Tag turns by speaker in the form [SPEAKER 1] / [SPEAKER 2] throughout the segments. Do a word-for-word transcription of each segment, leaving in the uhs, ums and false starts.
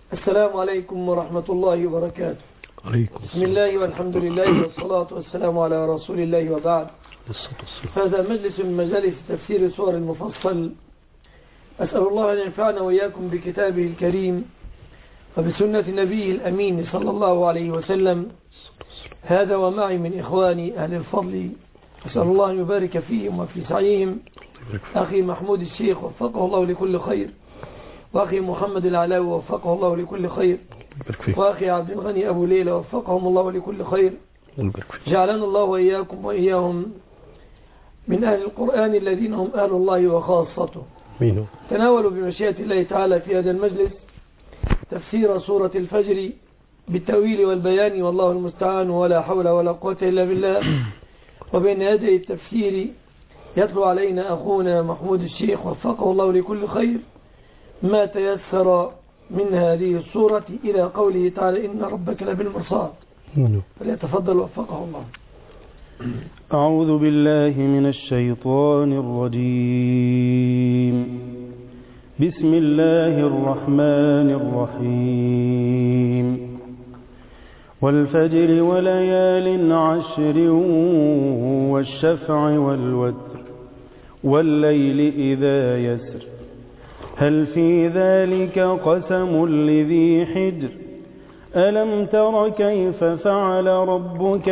[SPEAKER 1] السلام عليكم ورحمة الله وبركاته.
[SPEAKER 2] عليكم
[SPEAKER 1] بسم الله والحمد لله والصلاة والسلام على رسول الله وبعد. هذا مجلس من مجالس تفسير سور المفصل. أسأل الله أن ينفعنا وإياكم بكتابه الكريم وبسنة نبيه الأمين صلى الله عليه وسلم. هذا ومعي من إخواني أهل الفضل، أسأل الله أن يبارك فيهم وفي سعيهم. أخي محمود الشيخ وفقه الله لكل خير، وأخي محمد العلاوي وفقه الله لكل خير، وأخي عبد الغني أبو ليلى وفقهم الله لكل خير. جعلنا الله وإياكم وإياهم من أهل القرآن الذين هم أهل الله وخاصته. تناولوا بمشيئة الله تعالى في هذا المجلس تفسير سورة الفجر بالتأويل والبيان، والله المستعان، ولا حول ولا قوة إلا بالله. وبين يدي التفسير يتلو علينا أخونا محمود الشيخ وفقه الله لكل خير ما تيسر من هذه السورة إلى قوله تعالى إن ربك لبالمرصاد. فليتفضل وفقه الله.
[SPEAKER 3] أعوذ بالله من الشيطان الرجيم. بسم الله الرحمن الرحيم. والفجر وليال عشر والشفع والوتر والليل إذا يسر هل في ذلك قسم لذي حجر ألم تر كيف فعل ربك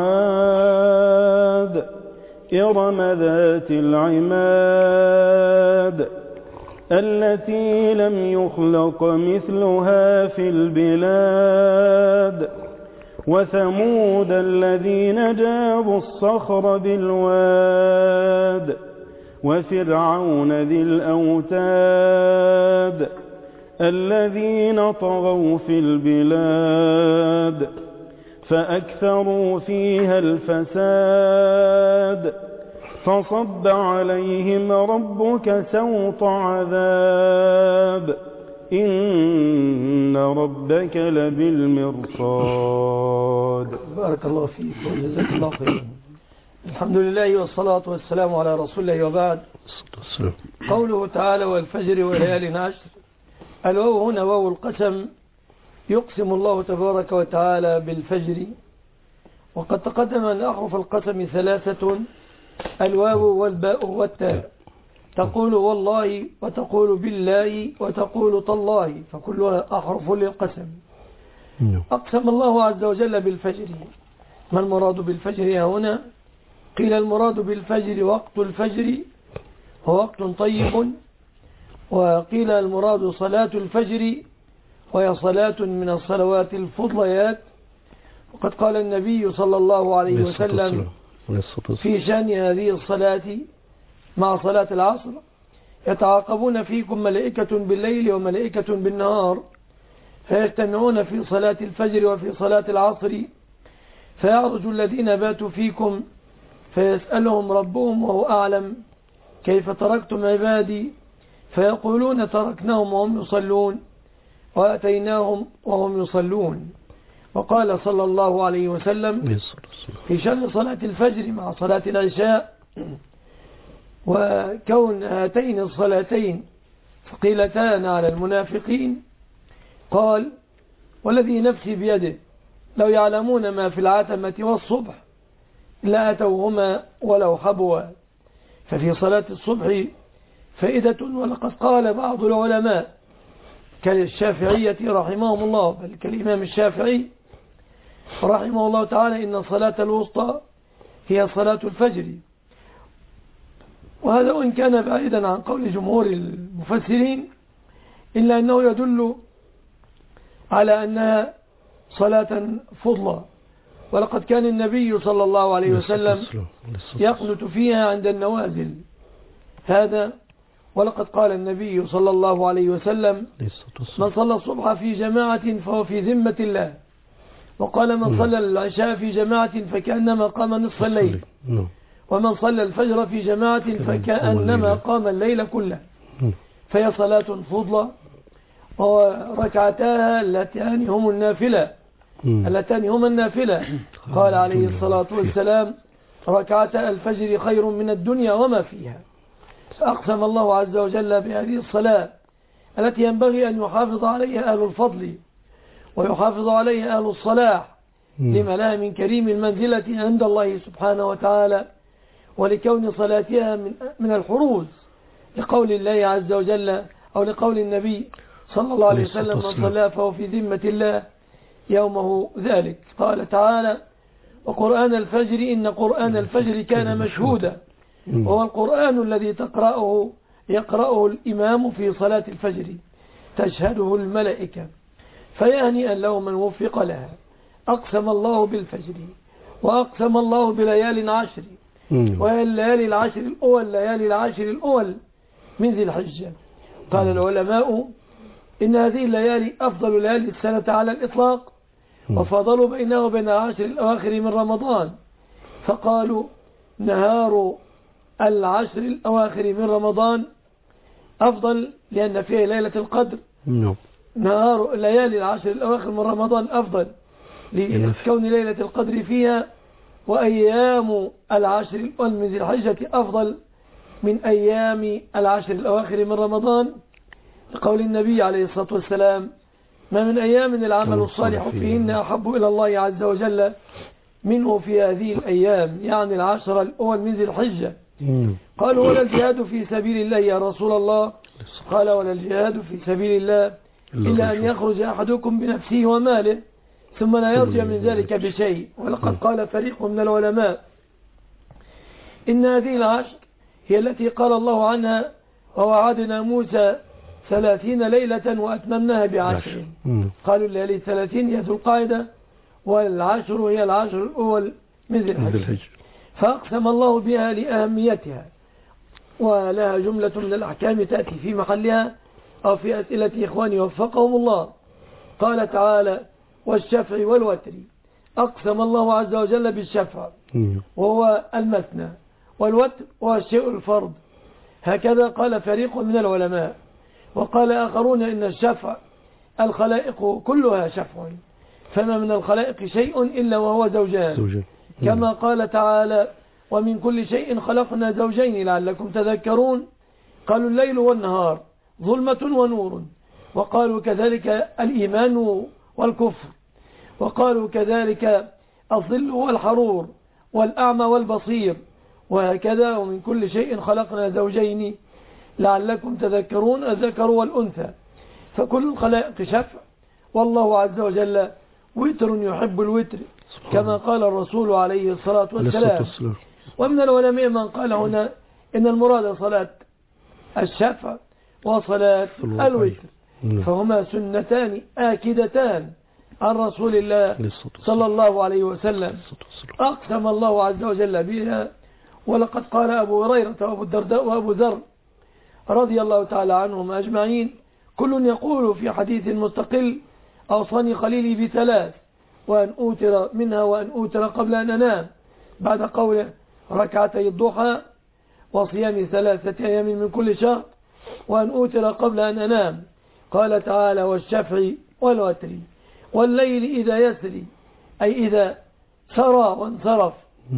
[SPEAKER 3] بعاد إرم ذات العماد التي لم يخلق مثلها في البلاد وثمود الذين جابوا الصخر بالواد وفرعون ذي الأوتاد الذين طغوا في البلاد فأكثروا فيها الفساد فصب عليهم ربك سوط عذاب إن ربك لبالمرصاد.
[SPEAKER 1] بارك الله فيك وجزاك الله خيرا. الحمد لله والصلاة والسلام على رسول الله وبعد. قوله تعالى والفجر وليال عشر، الواو هنا واو القسم، يقسم الله تبارك وتعالى بالفجر. وقد تقدم أن أحرف القسم ثلاثة، الواو والباء والتاء. تقول والله وتقول بالله وتقول تالله، فكلها أحرف للقسم. أقسم الله عز وجل بالفجر. ما المراد بالفجر هنا؟ قيل المراد بالفجر وقت الفجر هو وقت طيب، وقيل المراد صلاة الفجر وهي صلاة من الصلوات الفضليات. وقد قال النبي صلى الله عليه وسلم في شأن هذه الصلاة مع صلاة العصر: يتعاقبون فيكم ملائكة بالليل وملائكة بالنهار، فيجتمعون في صلاة الفجر وفي صلاة العصر، فيعرج الذين باتوا فيكم فيسألهم ربهم وهو أعلم كيف تركتم عبادي، فيقولون تركناهم وهم يصلون وأتيناهم وهم يصلون. وقال صلى الله عليه وسلم في شأن صلاة الفجر مع صلاة العشاء وكون هاتين الصلاتين ثقيلتان على المنافقين، قال: والذي نفسي بيده لو يعلمون ما في العتمة والصبح لا أتوهما ولو حبوا. ففي صلاة الصبح فائدة، ولقد قال بعض العلماء كالشافعية رحمهم الله، بل كالإمام الشافعي رحمه الله تعالى، إن الصلاة الوسطى هي صلاة الفجر. وهذا وإن كان بعيدا عن قول جمهور المفسرين، إلا أنه يدل على أنها صلاة فضلى. ولقد كان النبي صلى الله عليه وسلم يقنت فيها عند النوازل. هذا ولقد قال النبي صلى الله عليه وسلم: من صلى الصبح في جماعة فهو في ذمة الله. وقال: من صلى العشاء في جماعة فكأنما قام نصف الليل. ومن صلى الفجر في جماعة فكأنما قام الليل كله. فهي صلاة فضلى، وركعتاها اللتان هم النافلة اللتان هم النافلة قال عليه الصلاة والسلام: ركعتا الفجر خير من الدنيا وما فيها. فأقسم الله عز وجل بهذه الصلاة التي ينبغي أن يحافظ عليها أهل الفضل ويحافظ عليها أهل الصلاح لما لها من كريم المنزلة عند الله سبحانه وتعالى، ولكون صلاتها من من الحروز، لقول الله عز وجل أو لقول النبي صلى الله عليه وسلم: من صلى فهو في ذمة الله يومه ذلك. قال تعالى: وقرآن الفجر إن قرآن الفجر كان مشهودا، وهو القرآن الذي تقرأه يقرأه الإمام في صلاة الفجر تشهده الملائكة، فيهنئا له من وفق لها. أقسم الله بالفجر وأقسم الله بليال عشر، وهي الليالي العشر الأول ليالي العشر الأول من ذي الحجة. قال العلماء إن هذه الليالي أفضل ليالي السنة على الإطلاق، وفضلوا بينه وبين العشر الأواخر من رمضان، فقالوا نهار العشر الأواخر من رمضان أفضل لأن فيه ليلة القدر. نهار ليالي العشر الأواخر من رمضان أفضل لكون ليلة القدر فيها، وأيام العشر الأول من ذي الحجة أفضل من أيام العشر الأواخر من رمضان، لقول النبي عليه الصلاة والسلام: ما من أيام العمل الصالح فيهن أحب إلى الله عز وجل منه في هذه الأيام، يعني العشر الأول من ذي الحجة. قالوا: ولا الجهاد في سبيل الله يا رسول الله؟ قال: ولا الجهاد في سبيل الله إلا أن يخرج أحدكم بنفسه وماله ثم لا يرجع من ذلك بشيء. ولقد قال فريق من العلماء إن هذه العشر هي التي قال الله عنها: ووعدنا موسى ثلاثين ليلة وأتممناها بعشر. قالوا الليالي الثلاثين هي ذو القاعدة، والعشر هي العشر الأول من ذي الحجة، فأقسم الله بها لأهميتها، ولها جملة من الأحكام تأتي في محلها أو في أسئلة إخواني وفقهم الله. قال تعالى: والشفع والوتر. أقسم الله عز وجل بالشفع وهو المثنى، والوتر هو الشيء الفرض. هكذا قال فريق من العلماء. وقال آخرون إن الشفع الخلائق كلها شفع، فما من الخلائق شيء إلا وهو زوجان، كما قال تعالى: ومن كل شيء خلقنا زوجين لعلكم تذكرون. قالوا الليل والنهار ظلمة ونور، وقالوا كذلك الإيمان والكفر، وقالوا كذلك الظل والحرور والأعمى والبصير، وهكذا ومن كل شيء خلقنا زوجين لعلكم تذكرون، الذكر والأنثى. فكل الخلائق شفع، والله عز وجل وتر يحب الوتر كما قال الرسول عليه الصلاة والسلام. ومن العلماء من قال هنا إن المراد صلاة الشفع وصلاة الوتر، فهما سنتان آكدتان عن رسول الله صلى الله عليه وسلم، أقسم الله عز وجل بها. ولقد قال أبو هريرة وأبو الدرداء وأبو ذر رضي الله تعالى عنهم أجمعين: كل يقول في حديث مستقل: أوصاني خليلي بثلاث، وأن أوتر منها وأن أوتر قبل أن أنام، بعد قوله ركعتي الضحى وصيام ثلاثة أيام من كل شهر، وأن أوتر قبل أن أنام. قال تعالى: والشفع والوتر والليل إذا يسري، أي إذا سرى وانصرف،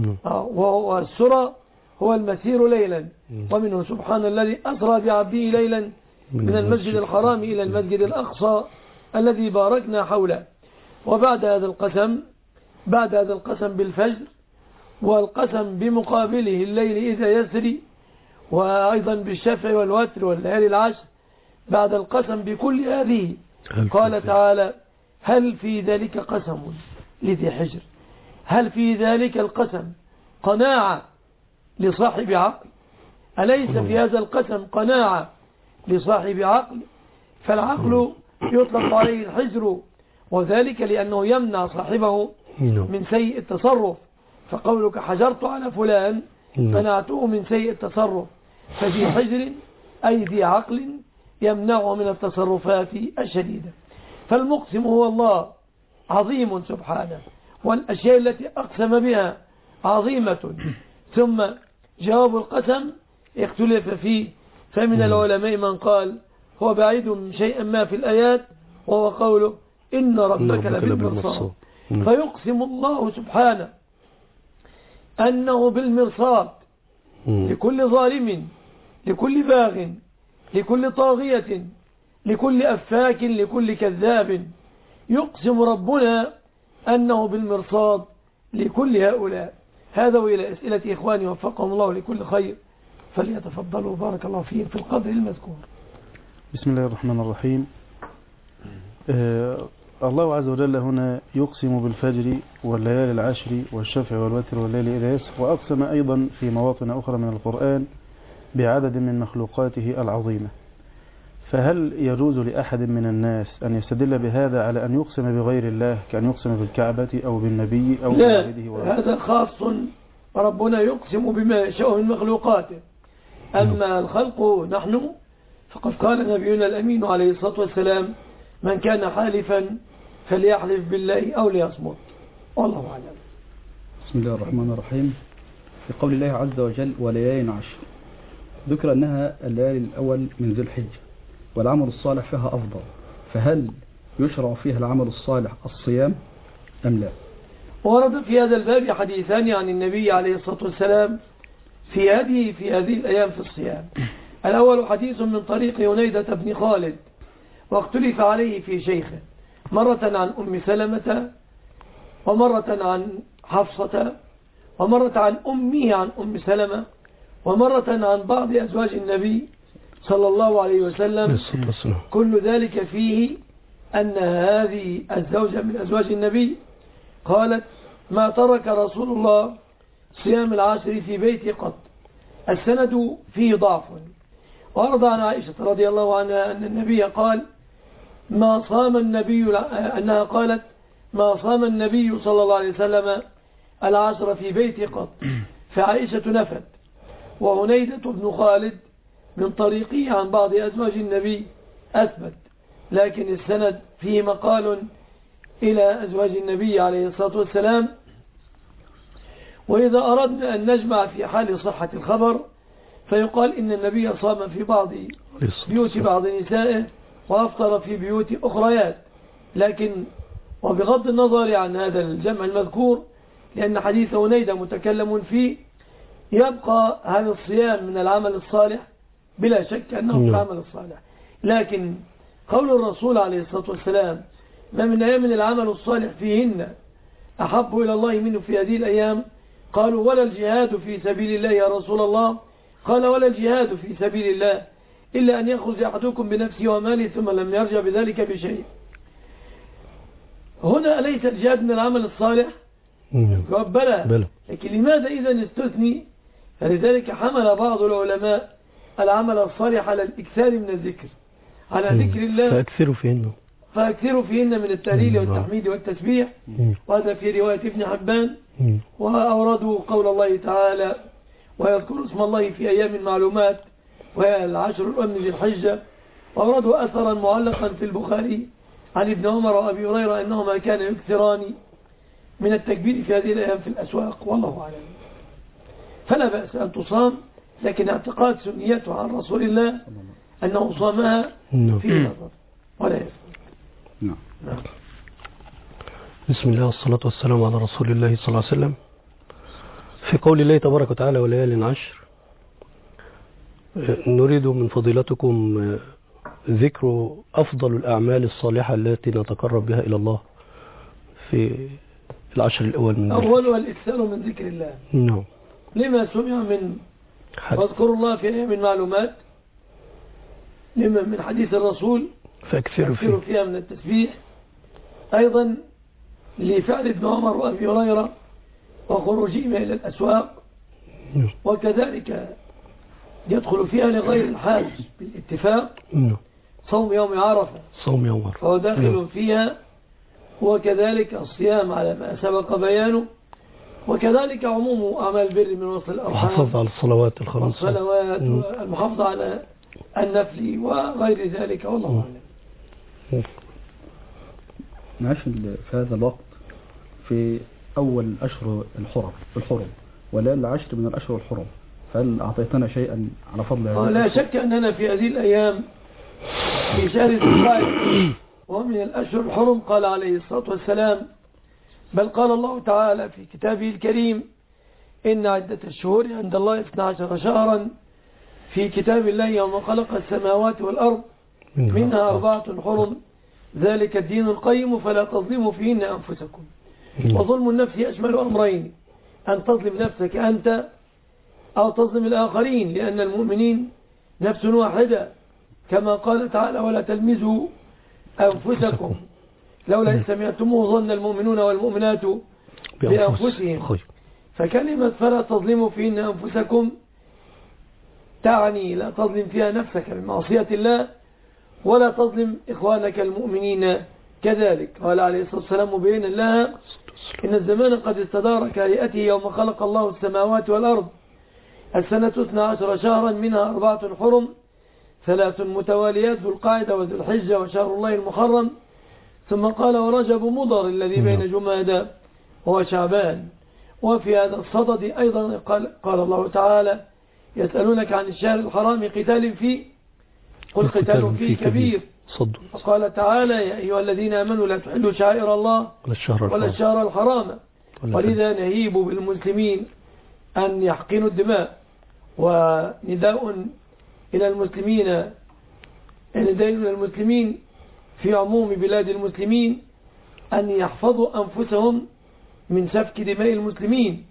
[SPEAKER 1] والسرى هو المسير ليلا، ومنه سبحان الذي أسرى بعبده ليلا من المسجد الحرام إلى المسجد الأقصى الذي باركنا حوله. وبعد هذا القسم بعد هذا القسم بالفجر، والقسم بمقابله الليل إذا يسري، وأيضا بالشفع والوتر والليالي العشر، بعد القسم بكل هذه قال تعالى: هل في ذلك قسم لذي حجر؟ هل في ذلك القسم قناعة لصاحب عقل؟ أليس في هذا القسم قناعة لصاحب عقل؟ فالعقل يطلق عليه الحجر، وذلك لأنه يمنع صاحبه من سيء التصرف، فقولك حجرت على فلان منعته من سيء التصرف، فذي حجر أي ذي عقل يمنعه من التصرفات الشديدة. فالمقسم هو الله عظيم سبحانه، والأشياء التي أقسم بها عظيمة. ثم جواب القسم اختلف فيه، فمن العلماء من قال هو بعيد شيئا ما في الآيات، وهو قوله إن ربك لبالمرصاد، فيقسم الله سبحانه أنه بالمرصاد لكل ظالم، لكل باغ، لكل طاغية، لكل أفاك لكل كذاب، يقسم ربنا أنه بالمرصاد لكل هؤلاء. هذا وإلى أسئلة إخواني وفقهم الله لكل خير، فليتفضلوا بارك الله فيهم في القدر المذكور.
[SPEAKER 3] بسم الله الرحمن الرحيم. آه الله عز وجل هنا يقسم بالفجر والليالي العشر والشفع والوتر والليل إذا يسر، وأقسم أيضا في مواطن أخرى من القرآن بعدد من مخلوقاته العظيمة. فهل يجوز لأحد من الناس أن يستدل بهذا على أن يقسم بغير الله، كأن يقسم بالكعبة أو بالنبي أو
[SPEAKER 1] بوالده؟ لا، هذا خاص، ربنا يقسم بما يشاء من مخلوقاته. أما الخلق نحن فقد قال نبينا الأمين عليه الصلاة والسلام: من كان حالفا فليحلف بالله أو ليصمت. والله أعلم.
[SPEAKER 2] بسم الله الرحمن الرحيم. في قول الله عز وجل: وليالي عشر، ذكر أنها الليالي الأول من ذي الحجة، والعمل الصالح فيها أفضل، فهل يشرع فيها العمل الصالح الصيام أم لا؟
[SPEAKER 1] ورد في هذا الباب حديثان عن النبي عليه الصلاة والسلام في هذه في هذه الأيام في الصيام. الأول حديث من طريق ينيدة بن خالد، واختلف عليه في شيخه، مرة عن أم سلمة، ومرة عن حفصة، ومرة عن أمه عن أم سلمة، ومرة عن بعض أزواج النبي صلى الله عليه وسلم. كل ذلك فيه أن هذه الزوجة من أزواج النبي قالت: ما ترك رسول الله صيام العشر في بيتي قط. السند فيه ضعف. وأرضى عن عائشة رضي الله عنها أن النبي قال: ما صام النبي أنها قالت: ما صام النبي صلى الله عليه وسلم العشر في بيتي قط. فعائشة نفت. وهنيدة بن خالد من طريقه عن بعض أزواج النبي أثبت، لكن السند فيه مقال إلى أزواج النبي عليه الصلاة والسلام. وإذا أردنا أن نجمع في حال صحة الخبر فيقال إن النبي صام في بعض بيوت بعض نسائه وأفطر في بيوت أخريات، لكن وبغض النظر عن هذا الجمع المذكور، لأن حديث هنيدة متكلم فيه، يبقى هذا الصيام من العمل الصالح بلا شك أنه من العمل الصالح. لكن قول الرسول عليه الصلاة والسلام: ما من أيام من العمل الصالح فيهن أحب إلى الله منه في هذه الأيام، قالوا: ولا الجهاد في سبيل الله يا رسول الله؟ قال: ولا الجهاد في سبيل الله إلا أن يخرج أحدكم بنفسه وماله ثم لم يرجع بذلك بشيء. هنا أليس الجهاد من العمل الصالح؟ جواب بلى. لكن لماذا إذا استثني؟ فلذلك حمل بعض العلماء العمل الصالح على الإكثار من الذكر، على ذكر الله،
[SPEAKER 4] فأكثروا فيهن
[SPEAKER 1] فأكثروا فيهن من التهليل والتحميد والتسبيح. وهذا في رواية ابن حبان. وأوردوا قول الله تعالى: ويذكر اسم الله في أيام معلومات، وهي العشر الأول من ذي الحجة. وأوردوا أثرا معلقا في البخاري عن ابن عمر وأبي هريرة أنهما كان يكثران من التكبير في هذه الأيام في الأسواق. والله أعلم. فلا بأس أن تصام، لكن اعتقاد سنيته عن رسول الله أنه صامها في نظر ولا يفعل.
[SPEAKER 2] نعم.
[SPEAKER 1] نعم.
[SPEAKER 4] بسم الله والصلاة والسلام على رسول الله صلى الله عليه وسلم. في قول الله تبارك وتعالى: وليال عشر، نريد من فضيلتكم ذكر أفضل الأعمال الصالحة التي نتقرب بها إلى الله في العشر الأول من
[SPEAKER 1] أولها الإكثار من ذكر الله.
[SPEAKER 4] نعم.
[SPEAKER 1] لما سمع من واذكروا الله في أيام المعلومات، لما من حديث الرسول
[SPEAKER 4] فأكثروا فيه.
[SPEAKER 1] فيها من التسبيح، أيضا لفعل ابن عمر وأبي هريرة وخروجهم إلى الأسواق. وكذلك يدخل فيها لغير الحاج بالاتفاق صوم يوم عرفة،
[SPEAKER 4] صوم يوم عرفة
[SPEAKER 1] فهو داخل فيها. وكذلك الصيام على ما سبق بيانه، وكذلك عموم أعمال البر من وصل الأرحام،
[SPEAKER 4] المحافظة على الصلوات الخمس،
[SPEAKER 1] والصلوات والمحافظة على النفل وغير ذلك. والله أعلم.
[SPEAKER 2] نعيش في هذا الوقت في أول أشهر الحرم الحرم ولا العشر من الأشهر الحرم، فهل أعطيتنا شيئا على فضل هذا؟
[SPEAKER 1] لا شك أننا في هذه الأيام في شهر ذي القعدة ومن الأشهر الحرم. قال عليه الصلاة والسلام: بل قال الله تعالى في كتابه الكريم: إن عدة الشهور عند الله اثنا عشر شهرا في كتاب الله يوم خلق السماوات والأرض منها أربعة حرم ذلك الدين القيم فلا تظلموا فيهن أنفسكم. وظلم النفس يشمل أمرين: أن تظلم نفسك أنت أو تظلم الآخرين، لأن المؤمنين نفس واحدة كما قال تعالى: ولا تلمزوا أنفسكم لولا إن سمعتموه ظن المؤمنون والمؤمنات بأنفسهم. فكلمة فلا تظلموا فيهن أنفسكم تعني لا تظلم فيها نفسك بمعصية الله، ولا تظلم إخوانك المؤمنين كذلك. قال عليه الصلاة والسلام مبينا لها: إن الزمان قد استدار كهيئته يوم خلق الله السماوات والأرض، السنة اثنا عشر شهرا منها أربعة حرم ثلاث متواليات ذو القاعدة وذو الحجة وشهر الله المحرم. ثم قال: ورجب مضر الذي بين جمادى وشعبان. وفي هذا الصدد أيضا قال, قال الله تعالى: يسألونك عن الشهر الحرام قتال فيه قل قتال فيه كبير. وقال تعالى: يا أيها الذين آمنوا لا تحلوا شعائر الله ولا الشهر الحرام. ولذا نهيب بالمسلمين أن يحقنوا الدماء، ونداء إلى المسلمين نداء إلى المسلمين في عموم بلاد المسلمين أن يحفظوا أنفسهم من سفك دماء المسلمين.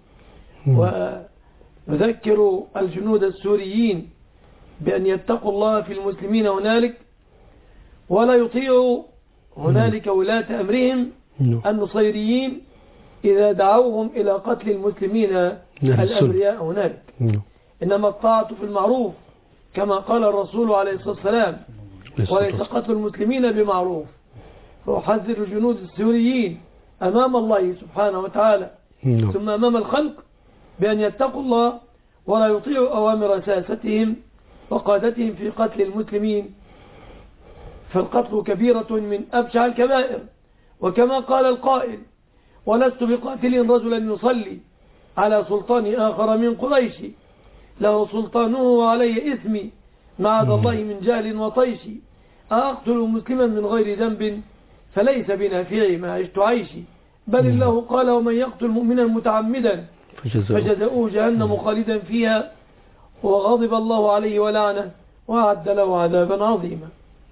[SPEAKER 1] ونذكر الجنود السوريين بأن يتقوا الله في المسلمين هنالك، ولا يطيعوا هنالك ولاة أمرهم النصيريين إذا دعوهم إلى قتل المسلمين الأبرياء هنالك. إنما الطاعة في المعروف كما قال الرسول عليه الصلاة والسلام، وليس قتل المسلمين بمعروف. فأحذر الجنود السوريين أمام الله سبحانه وتعالى ثم أمام الخلق بأن يتقوا الله ولا يطيعوا أوامر ساستهم وقادتهم في قتل المسلمين، فالقتل كبيرة من أبشع الكبائر. وكما قال القائل: ولست بقاتل رجلا يصلي على سلطان آخر من قريش، له سلطانه وعلي إثمي معاذ الله من جهل وطيش. أقتل مسلما من غير ذنب فليس بنافعي ما عشت عيشي، بل الله قال: ومن يقتل مؤمنا متعمدا فجزاؤه جهنم خالدا فيها وغضب الله عليه ولعنه وأعد له عذابا عظيما.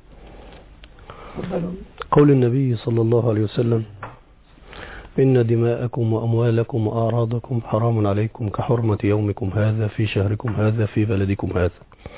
[SPEAKER 4] قول النبي صلى الله عليه وسلم: إن دماءكم وأموالكم وأعراضكم حرام عليكم كحرمة يومكم هذا في شهركم هذا في بلدكم هذا.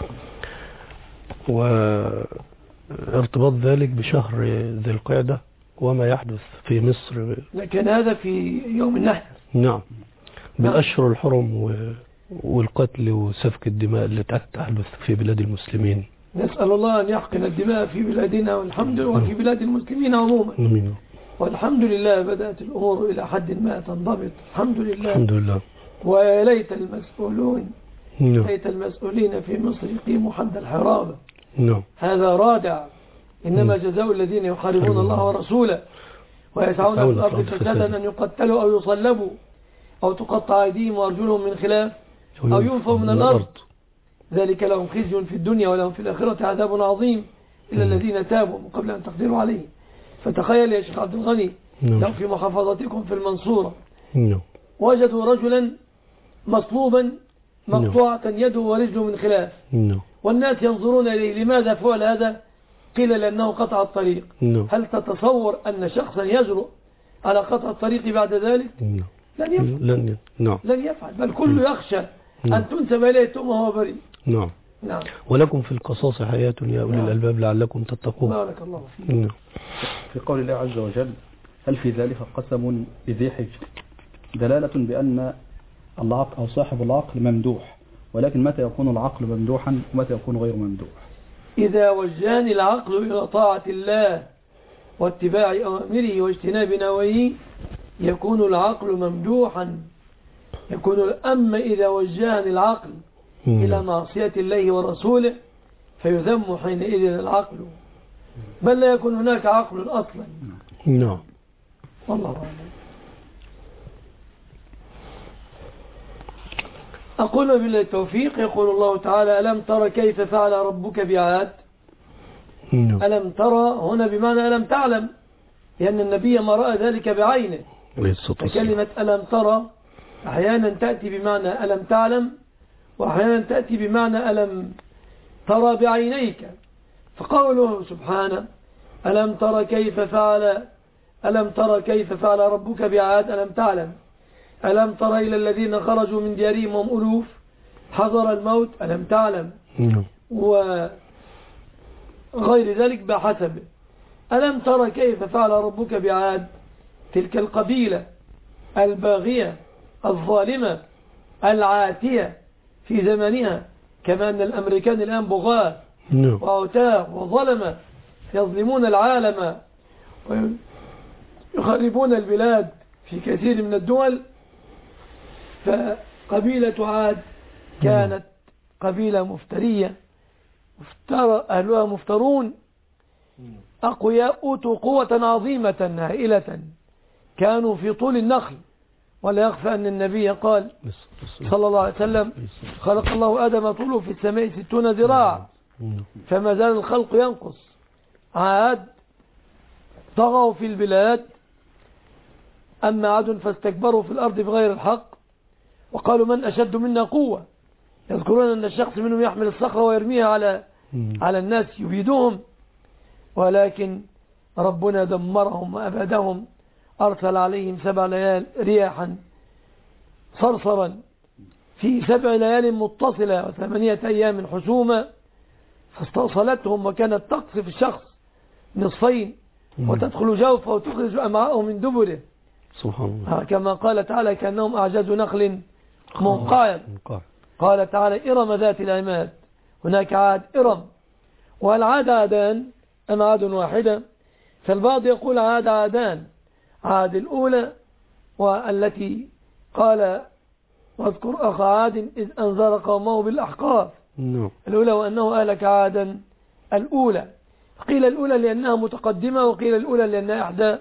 [SPEAKER 4] وارتباط ذلك بشهر ذي القعدة وما يحدث في مصر،
[SPEAKER 1] لكن هذا في يوم النحر.
[SPEAKER 4] نعم، بالأشهر الحرم والقتل وسفك الدماء التي تحدث في بلاد المسلمين.
[SPEAKER 1] نسأل الله أن يحقن الدماء في بلادنا والحمد وفي بلاد المسلمين عموما.
[SPEAKER 4] أمين.
[SPEAKER 1] والحمد لله بدأت الأمور إلى حد ما تنضبط، الحمد لله.
[SPEAKER 4] الحمد لله.
[SPEAKER 1] وليت المسؤولون
[SPEAKER 4] نعم.
[SPEAKER 1] ليت المسؤولين في مصر يقيموا حد الحرابة.
[SPEAKER 4] نعم.
[SPEAKER 1] هذا رادع. إنما جزاء الذين يحاربون الله ورسوله ويسعون في الأرض فسادا أن يقتلوا أو يصلبوا أو تقطع أيديهم وأرجلهم من خلاف أو ينفوا من الأرض، ذلك لهم خزي في الدنيا ولهم في الآخرة عذاب عظيم إلا الذين تابوا قبل أن تقدروا عليه. فتخيل يا شيخ عبد الغني، لو في محافظتكم في المنصورة وجدوا رجلا مصلوبا مقطوعة يده ورجله من خلاف والناس ينظرون إليه، لماذا فعل هذا؟ قيل لأنه قطع الطريق. هل تتصور أن شخصا يجرؤ على قطع الطريق بعد ذلك؟ لن يفعل.
[SPEAKER 4] لن, نعم.
[SPEAKER 1] لن يفعل، بل كل يخشى أن تنسب إليه تؤمه وهو بريء.
[SPEAKER 4] نعم.
[SPEAKER 1] نعم.
[SPEAKER 4] ولكم في القصاص حياة يا أولي الألباب لعلكم تتقون.
[SPEAKER 1] بارك الله فيك.
[SPEAKER 4] نعم.
[SPEAKER 2] في قول الله عز وجل: هل في ذلك قسم بذي حجر، دلالة بأن العقل أو صاحب العقل ممدوح، ولكن متى يكون العقل ممدوحا ومتى يكون غير ممدوح؟
[SPEAKER 1] إذا وجهني العقل إلى طاعة الله واتباع أوامره واجتناب نواهيه يكون العقل ممدوحا. يكون الأم إذا وجهني العقل إلى معصية الله ورسوله فيذم حينئذ العقل، بل لا يكون هناك عقل أصلا.
[SPEAKER 4] نعم.
[SPEAKER 1] والله أعلم. أقول بالله التوفيق. يقول الله تعالى: ألم ترى كيف فعل ربك بعاد؟ ألم ترى هنا بمعنى ألم تعلم، لأن النبي ما رأى ذلك بعينه. فكلمة ألم ترى أحيانا تأتي بمعنى ألم تعلم، وأحيانا تأتي بمعنى ألم ترى بعينيك. فقوله سبحانه ألم تر كيف فعل ألم تر كيف فعل ربك بعاد ألم تعلم ألم تر إلى الذين خرجوا من ديارهم وهم ألوف حذر الموت ألم تعلم وغير ذلك بحسب ألم تر كيف فعل ربك بعاد تلك القبيلة الباغية الظالمة العاتية في زمانها، كما أن الأمريكان الآن بغاة وعتاة وظلمة يظلمون العالم ويخربون البلاد في كثير من الدول. فقبيلة عاد كانت قبيلة مفترية، مفتر أهلها مفترون أقوياء أوتوا قوة عظيمة هائلة، كانوا في طول النخل. ولا يخفى أن النبي قال صلى الله عليه وسلم خلق الله آدم طوله في السماء ستون ذراع فما زال الخلق ينقص. عاد طغوا في البلاد، أما عاد فاستكبروا في الأرض بغير الحق وقالوا من أشد منا قوة. يذكرون أن الشخص منهم يحمل الصخرة ويرميها على على الناس يبيدهم، ولكن ربنا دمرهم وأبادهم، أرسل عليهم سبع ليال رياحا صرصرا في سبع ليال متصلة وثمانية أيام حسومة فاستأصلتهم، وكانت تقصف الشخص نصفين وتدخل جوفه وتخرج أمعاءه من دبره
[SPEAKER 4] سبحان الله،
[SPEAKER 1] كما قال تعالى كأنهم أعجاز نخل منقعر. قال تعالى إرم ذات العماد، هناك عاد إرم. وهل عاد عادان أم عاد واحدة؟ فالبعض يقول عاد عادان، عاد الأولى والتي قال واذكر أخ عاد إذ أنذر قومه بالأحقاف الأولى وأنه أهلك عادا الأولى. قيل الأولى لأنها متقدمة، وقيل الأولى لأنها إحدى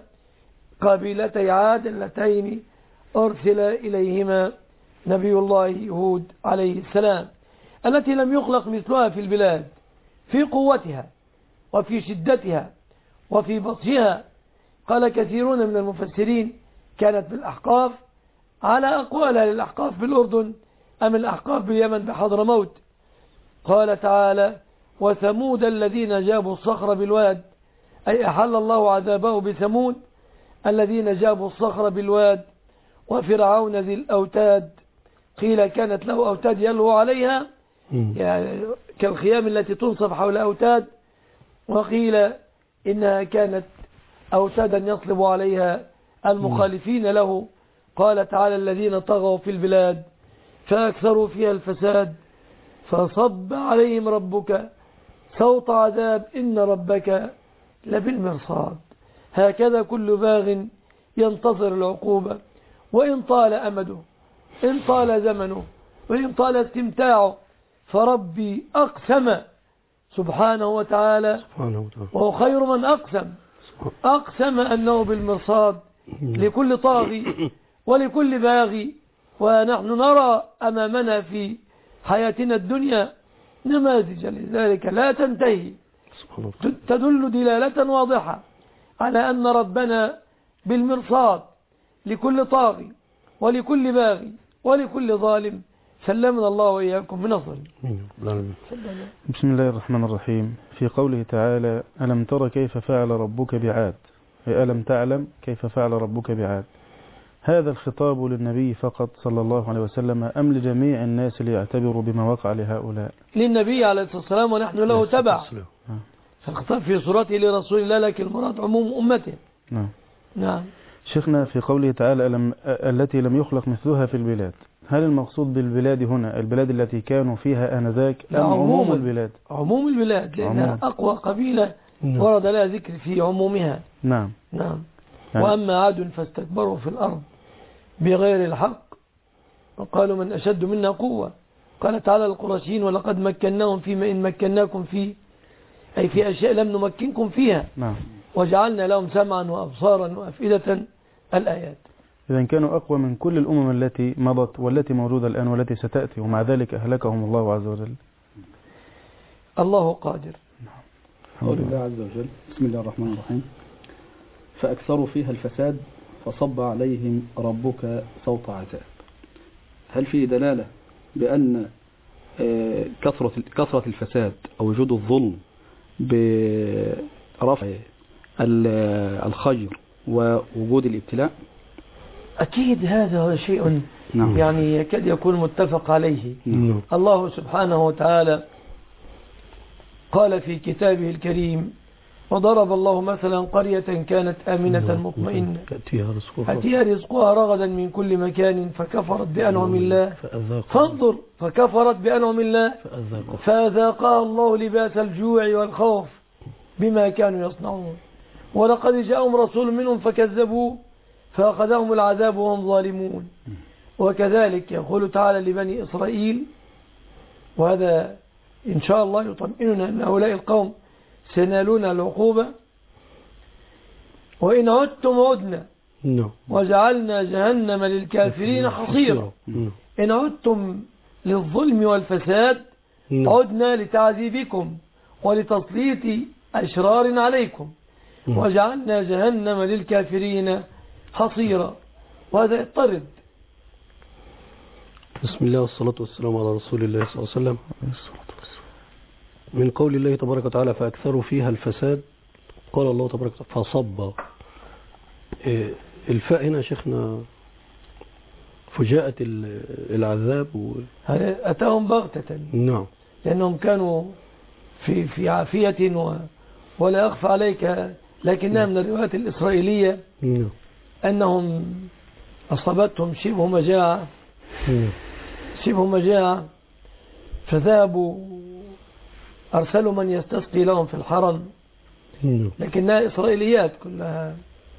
[SPEAKER 1] قبيلتي عاد اللتين أرسل إليهما نبي الله هود عليه السلام، التي لم يخلق مثلها في البلاد في قوتها وفي شدتها وفي بطشها. قال كثيرون من المفسرين كانت بالأحقاف على أقوالها للأحقاف بالأردن أم الأحقاف باليمن بحضرموت. قال تعالى وثمود الذين جابوا الصخر بالواد، أي أحل الله عذابه بثمود الذين جابوا الصخر بالواد. وفرعون ذي الأوتاد، قيل كانت له أوتاد يلهو عليها يعني كالخيام التي تنصب حول أوتاد، وقيل إنها كانت أوتادا يصلب عليها المخالفين له. قال تعالى الذين طغوا في البلاد فأكثروا فيها الفساد فصب عليهم ربك سوط عذاب إن ربك لبالمرصاد. هكذا كل باغ ينتظر العقوبة، وإن طال أمده، إن طال زمنه، وإن طال استمتاعه، فربي أقسم سبحانه وتعالى وهو خير من أقسم، أقسم أنه بالمرصاد لكل طاغي ولكل باغي. ونحن نرى أمامنا في حياتنا الدنيا نماذج لذلك لا تنتهي، تدل دلالة واضحة على أن ربنا بالمرصاد لكل طاغي ولكل باغي ولكل ظالم. سلمنا الله وإياكم من الظلم.
[SPEAKER 3] بسم الله الرحمن الرحيم. في قوله تعالى ألم تر كيف فعل ربك بعاد، أي ألم تعلم كيف فعل ربك بعاد. هذا الخطاب للنبي فقط صلى الله عليه وسلم أم لجميع الناس ليعتبروا بما وقع لهؤلاء؟
[SPEAKER 1] للنبي عليه الصلاة والسلام ونحن له تبع. فالخطاب في صورته لرسول الله لكن المراد عموم أمته.
[SPEAKER 3] نعم.
[SPEAKER 1] نعم.
[SPEAKER 3] شيخنا في قوله تعالى ألم التي لم يخلق مثلها في البلاد، هل المقصود بالبلاد هنا البلاد التي كانوا فيها آنذاك أم عموم البلاد؟
[SPEAKER 1] عموم البلاد لأنها عموم. أقوى قبيلة نعم. ورد لها ذكر في عمومها.
[SPEAKER 3] نعم
[SPEAKER 1] نعم. يعني. وأما عاد فاستكبروا في الأرض بغير الحق وقالوا من أشد منا قوة. قال تعالى القرشيين ولقد مكناهم فيما إن مكناكم فيه، أي في أشياء لم نمكنكم فيها.
[SPEAKER 3] نعم.
[SPEAKER 1] وجعلنا لهم سمعا وأبصارا وأفئدة الآيات.
[SPEAKER 3] إذن كانوا أقوى من كل الأمم التي مضت والتي موجودة الآن والتي ستأتي، ومع ذلك أهلكهم الله عز وجل.
[SPEAKER 1] الله قادر.
[SPEAKER 2] قول الله عز وجل بسم الله الرحمن الرحيم فأكثروا فيها الفساد فصب عليهم ربك سوط عذاب. هل في دلالة بأن كثرة كثرة الفساد أو وجود الظلم برفع الخجر ووجود الابتلاء؟
[SPEAKER 1] أكيد هذا هو شيء
[SPEAKER 2] نعم.
[SPEAKER 1] يعني يكاد يكون متفق عليه.
[SPEAKER 2] نعم.
[SPEAKER 1] الله سبحانه وتعالى قال في كتابه الكريم: وضرب الله مثلا قرية كانت آمنة مطمئنة يأتيها رزقها رغدا من كل مكان فكفرت بأنعم الله فانظر فكفرت بأنعم الله فأذاقها الله لباس الجوع والخوف بما كانوا يصنعون ولقد جاءهم رسول منهم فكذبوا فأخذهم العذاب وهم ظالمون. وكذلك يقول تعالى لبني إسرائيل، وهذا إن شاء الله يطمئننا أن هؤلاء القوم سينالون العقوبة: وإن عدتم عدنا وجعلنا جهنم للكافرين حصيرا. إن عدتم للظلم والفساد عدنا لتعذيبكم ولتسليط أشرار عليكم وجعلنا جهنم للكافرين حصيرا. وهذا يضطرد.
[SPEAKER 4] بسم الله والصلاة والسلام على رسول الله صلى الله عليه وسلم. من قول الله تبارك وتعالى: فأكثروا فيها الفساد. قال الله تبارك وتعالى: فصب. الفاء هنا شيخنا فجاءة العذاب و...
[SPEAKER 1] أتاهم بغتة.
[SPEAKER 4] نعم.
[SPEAKER 1] لأنهم كانوا في في عافية و... ولا أخفى عليك، لكنها من الروايات الإسرائيلية
[SPEAKER 4] نعم.
[SPEAKER 1] أنهم أصابتهم شبه مجاعة شبه مجاعة فذهبوا أرسلوا من يستسقي لهم في الحرم، لكنها إسرائيليات كلها.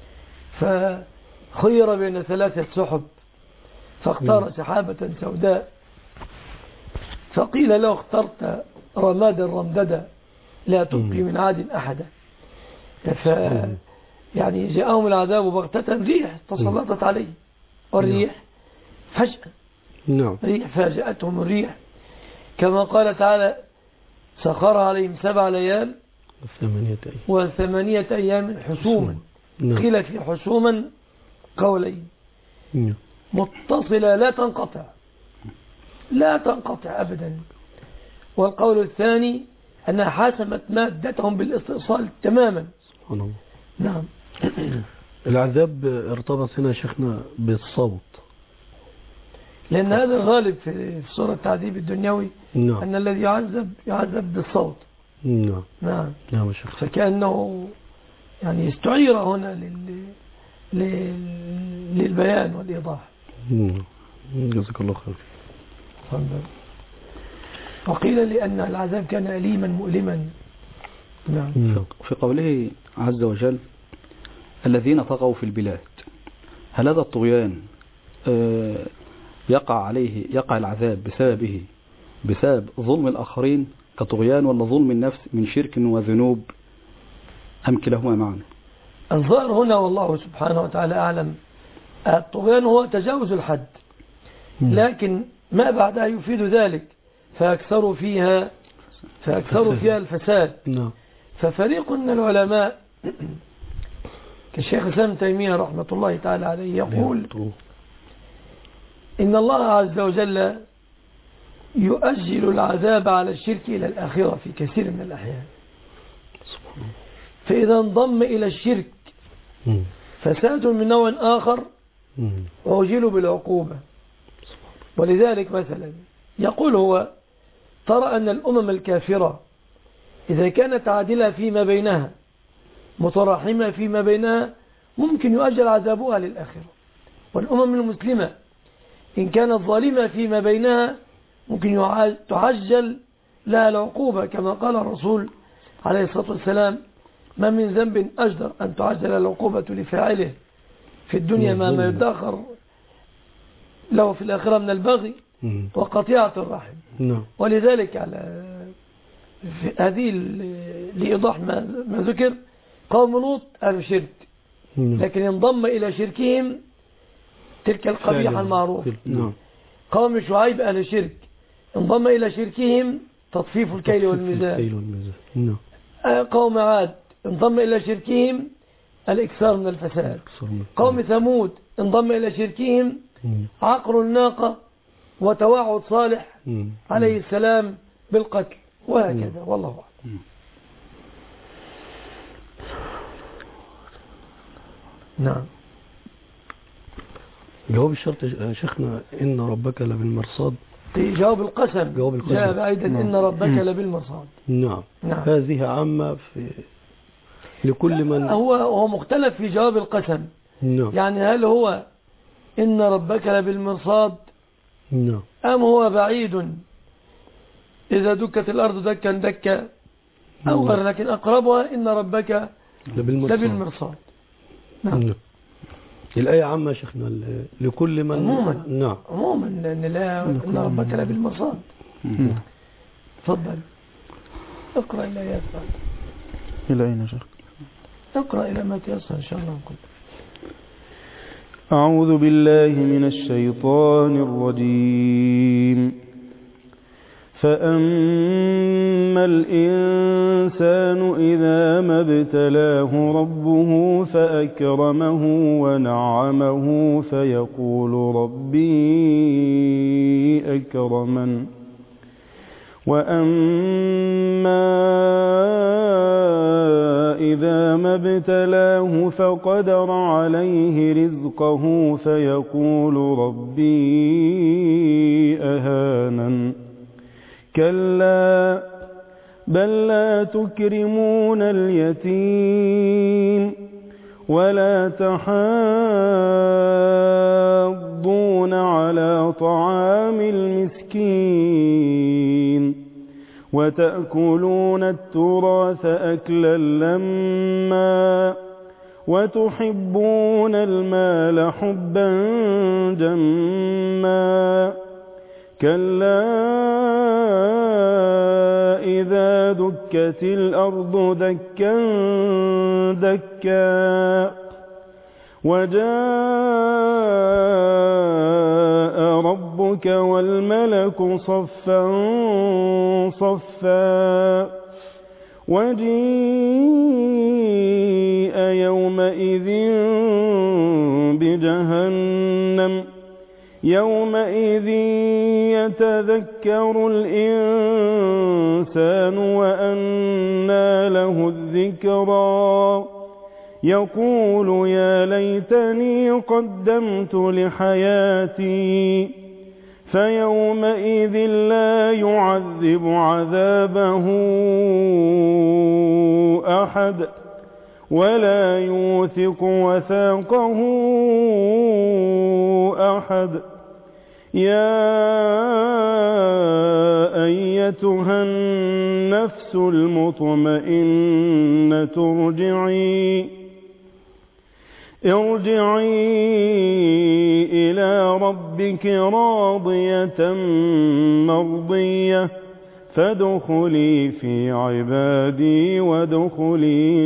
[SPEAKER 1] فخير بين ثلاثة سحب فاختار سحابة سوداء فقيل له: اخترت رمادا رمددا لا تبقي من عاد أحدا. ف يعني جاءهم العذاب بغتة، ريح تسلطت عليه، والريح فجأة
[SPEAKER 4] نعم.
[SPEAKER 1] ريح فاجأتهم الريح، كما قال تعالى: سخر عليهم سبع ليال
[SPEAKER 4] وثمانية أيام
[SPEAKER 1] وثمانية أيام حسوما.
[SPEAKER 4] نعم.
[SPEAKER 1] قيل في حسوما قولين:
[SPEAKER 4] نعم.
[SPEAKER 1] متصلة لا تنقطع لا تنقطع أبدا، والقول الثاني أنها حاسمت مادتهم بالاستئصال تماما.
[SPEAKER 4] سبحان الله.
[SPEAKER 1] نعم.
[SPEAKER 4] العذاب ارتبط هنا شيخنا بالصوت،
[SPEAKER 1] لأن هذا غالب في سورة التعذيب الدنيوي.
[SPEAKER 4] نعم.
[SPEAKER 1] أن الذي يعذب يعذب بالصوت.
[SPEAKER 4] نعم.
[SPEAKER 1] نعم.
[SPEAKER 4] نعم شيخ.
[SPEAKER 1] فكأنه يعني استعير هنا لل... لل... للبيان والإيضاح.
[SPEAKER 4] نعم. جزاك الله خير.
[SPEAKER 1] وقيل لأن العذاب كان أليما مؤلما. نعم.
[SPEAKER 4] نعم.
[SPEAKER 2] في قوله عز وجل: الذين طغوا في البلاد، هل هذا الطغيان يقع عليه يقع العذاب بسببه بسبب ظلم الآخرين كطغيان، ولا ظلم النفس من شرك وذنوب، أم كلاهما معا؟
[SPEAKER 1] الظاهر هنا والله سبحانه وتعالى أعلم الطغيان هو تجاوز الحد، لكن ما بعدها يفيد ذلك، فأكثروا فيها فأكثروا فيها الفساد.
[SPEAKER 4] نعم.
[SPEAKER 1] ففريق من العلماء كالشيخ الإسلام تيمية رحمة الله تعالى عليه يقول: إن الله عز وجل يؤجل العذاب على الشرك إلى الآخرة في كثير من الأحيان، فإذا انضم إلى الشرك فساد من نوع آخر وأجلوا بالعقوبة. ولذلك مثلا يقول هو: ترى أن الأمم الكافرة إذا كانت عادلة فيما بينها متراحمة فيما بينها ممكن يؤجل عذابها للآخرة، والأمم المسلمة إن كانت ظالمة فيما بينها ممكن تعجل لها العقوبة، كما قال الرسول عليه الصلاة والسلام: ما من ذنب أجدر أن تعجل العقوبة لفاعله في الدنيا ما ما يدخر له في الآخرة من البغي وقطيعة الرحم. ولذلك على هذه لإيضاح ما ذكر قوم لوط أهل شرك، لكن انضم إلى شركهم تلك القبيحة المعروفة. قوم شعيب أهل شرك انضم إلى شركهم تطفيف الكيل والميزان. قوم عاد انضم إلى شركهم الإكثار من الفساد. قوم ثمود انضم إلى شركهم عقر الناقة وتواعد صالح عليه السلام بالقتل، وهكذا. والله أعلم. نعم.
[SPEAKER 4] جواب الشرط يا شيخنا إن ربك لبالمرصاد.
[SPEAKER 1] جواب القسم
[SPEAKER 4] جواب القسم
[SPEAKER 1] جاء بعيدا
[SPEAKER 3] نعم.
[SPEAKER 1] إن ربك لبالمرصاد.
[SPEAKER 4] نعم.
[SPEAKER 1] نعم.
[SPEAKER 4] هذه عامة في لكل من
[SPEAKER 1] هو هو مختلف في جواب القسم.
[SPEAKER 4] نعم.
[SPEAKER 1] يعني هل هو إن ربك لبالمرصاد
[SPEAKER 4] نعم.
[SPEAKER 1] أم هو بعيد إذا دكت الأرض دكا دكا أو غير، لكن أقربها إن ربك
[SPEAKER 4] لبالمرصاد,
[SPEAKER 1] لبالمرصاد. نعم.
[SPEAKER 4] نعم. الآية عامة يا شيخنا لكل من
[SPEAKER 1] عموما.
[SPEAKER 4] نعم.
[SPEAKER 1] عموما لأن لا إن ربك لبالمرصاد. تفضل اقرأ إلى آيات بعد.
[SPEAKER 3] إلى أين شيخ؟
[SPEAKER 1] اقرأ إلى ما تيسر إن شاء الله. نقول
[SPEAKER 3] أعوذ بالله من الشيطان الرجيم. فأما الإنسان إذا ما ابتلاه ربه فأكرمه ونعمه فيقول ربي أكرمن. وأما إذا ما ابتلاه فقدر عليه رزقه فيقول ربي أهانن. كلا بل لا تكرمون اليتيم ولا تحاضون على طعام المسكين وتأكلون التراث أكلا لما وتحبون المال حبا جما. كلا إذا دكت الأرض دكا دكا وجاء ربك والملك صفا صفا وجيء يومئذ بجهنم يومئذ يتذكر الإنسان وأنى له الذكرى يقول يا ليتني قدمت لحياتي فيومئذ لا يعذب عذابه أحد ولا يوثق وثاقه أحد. يا أيتها النفس المطمئنة ارجعي ارجعي إلى ربك راضية مرضية فادخلي في عبادي وادخلي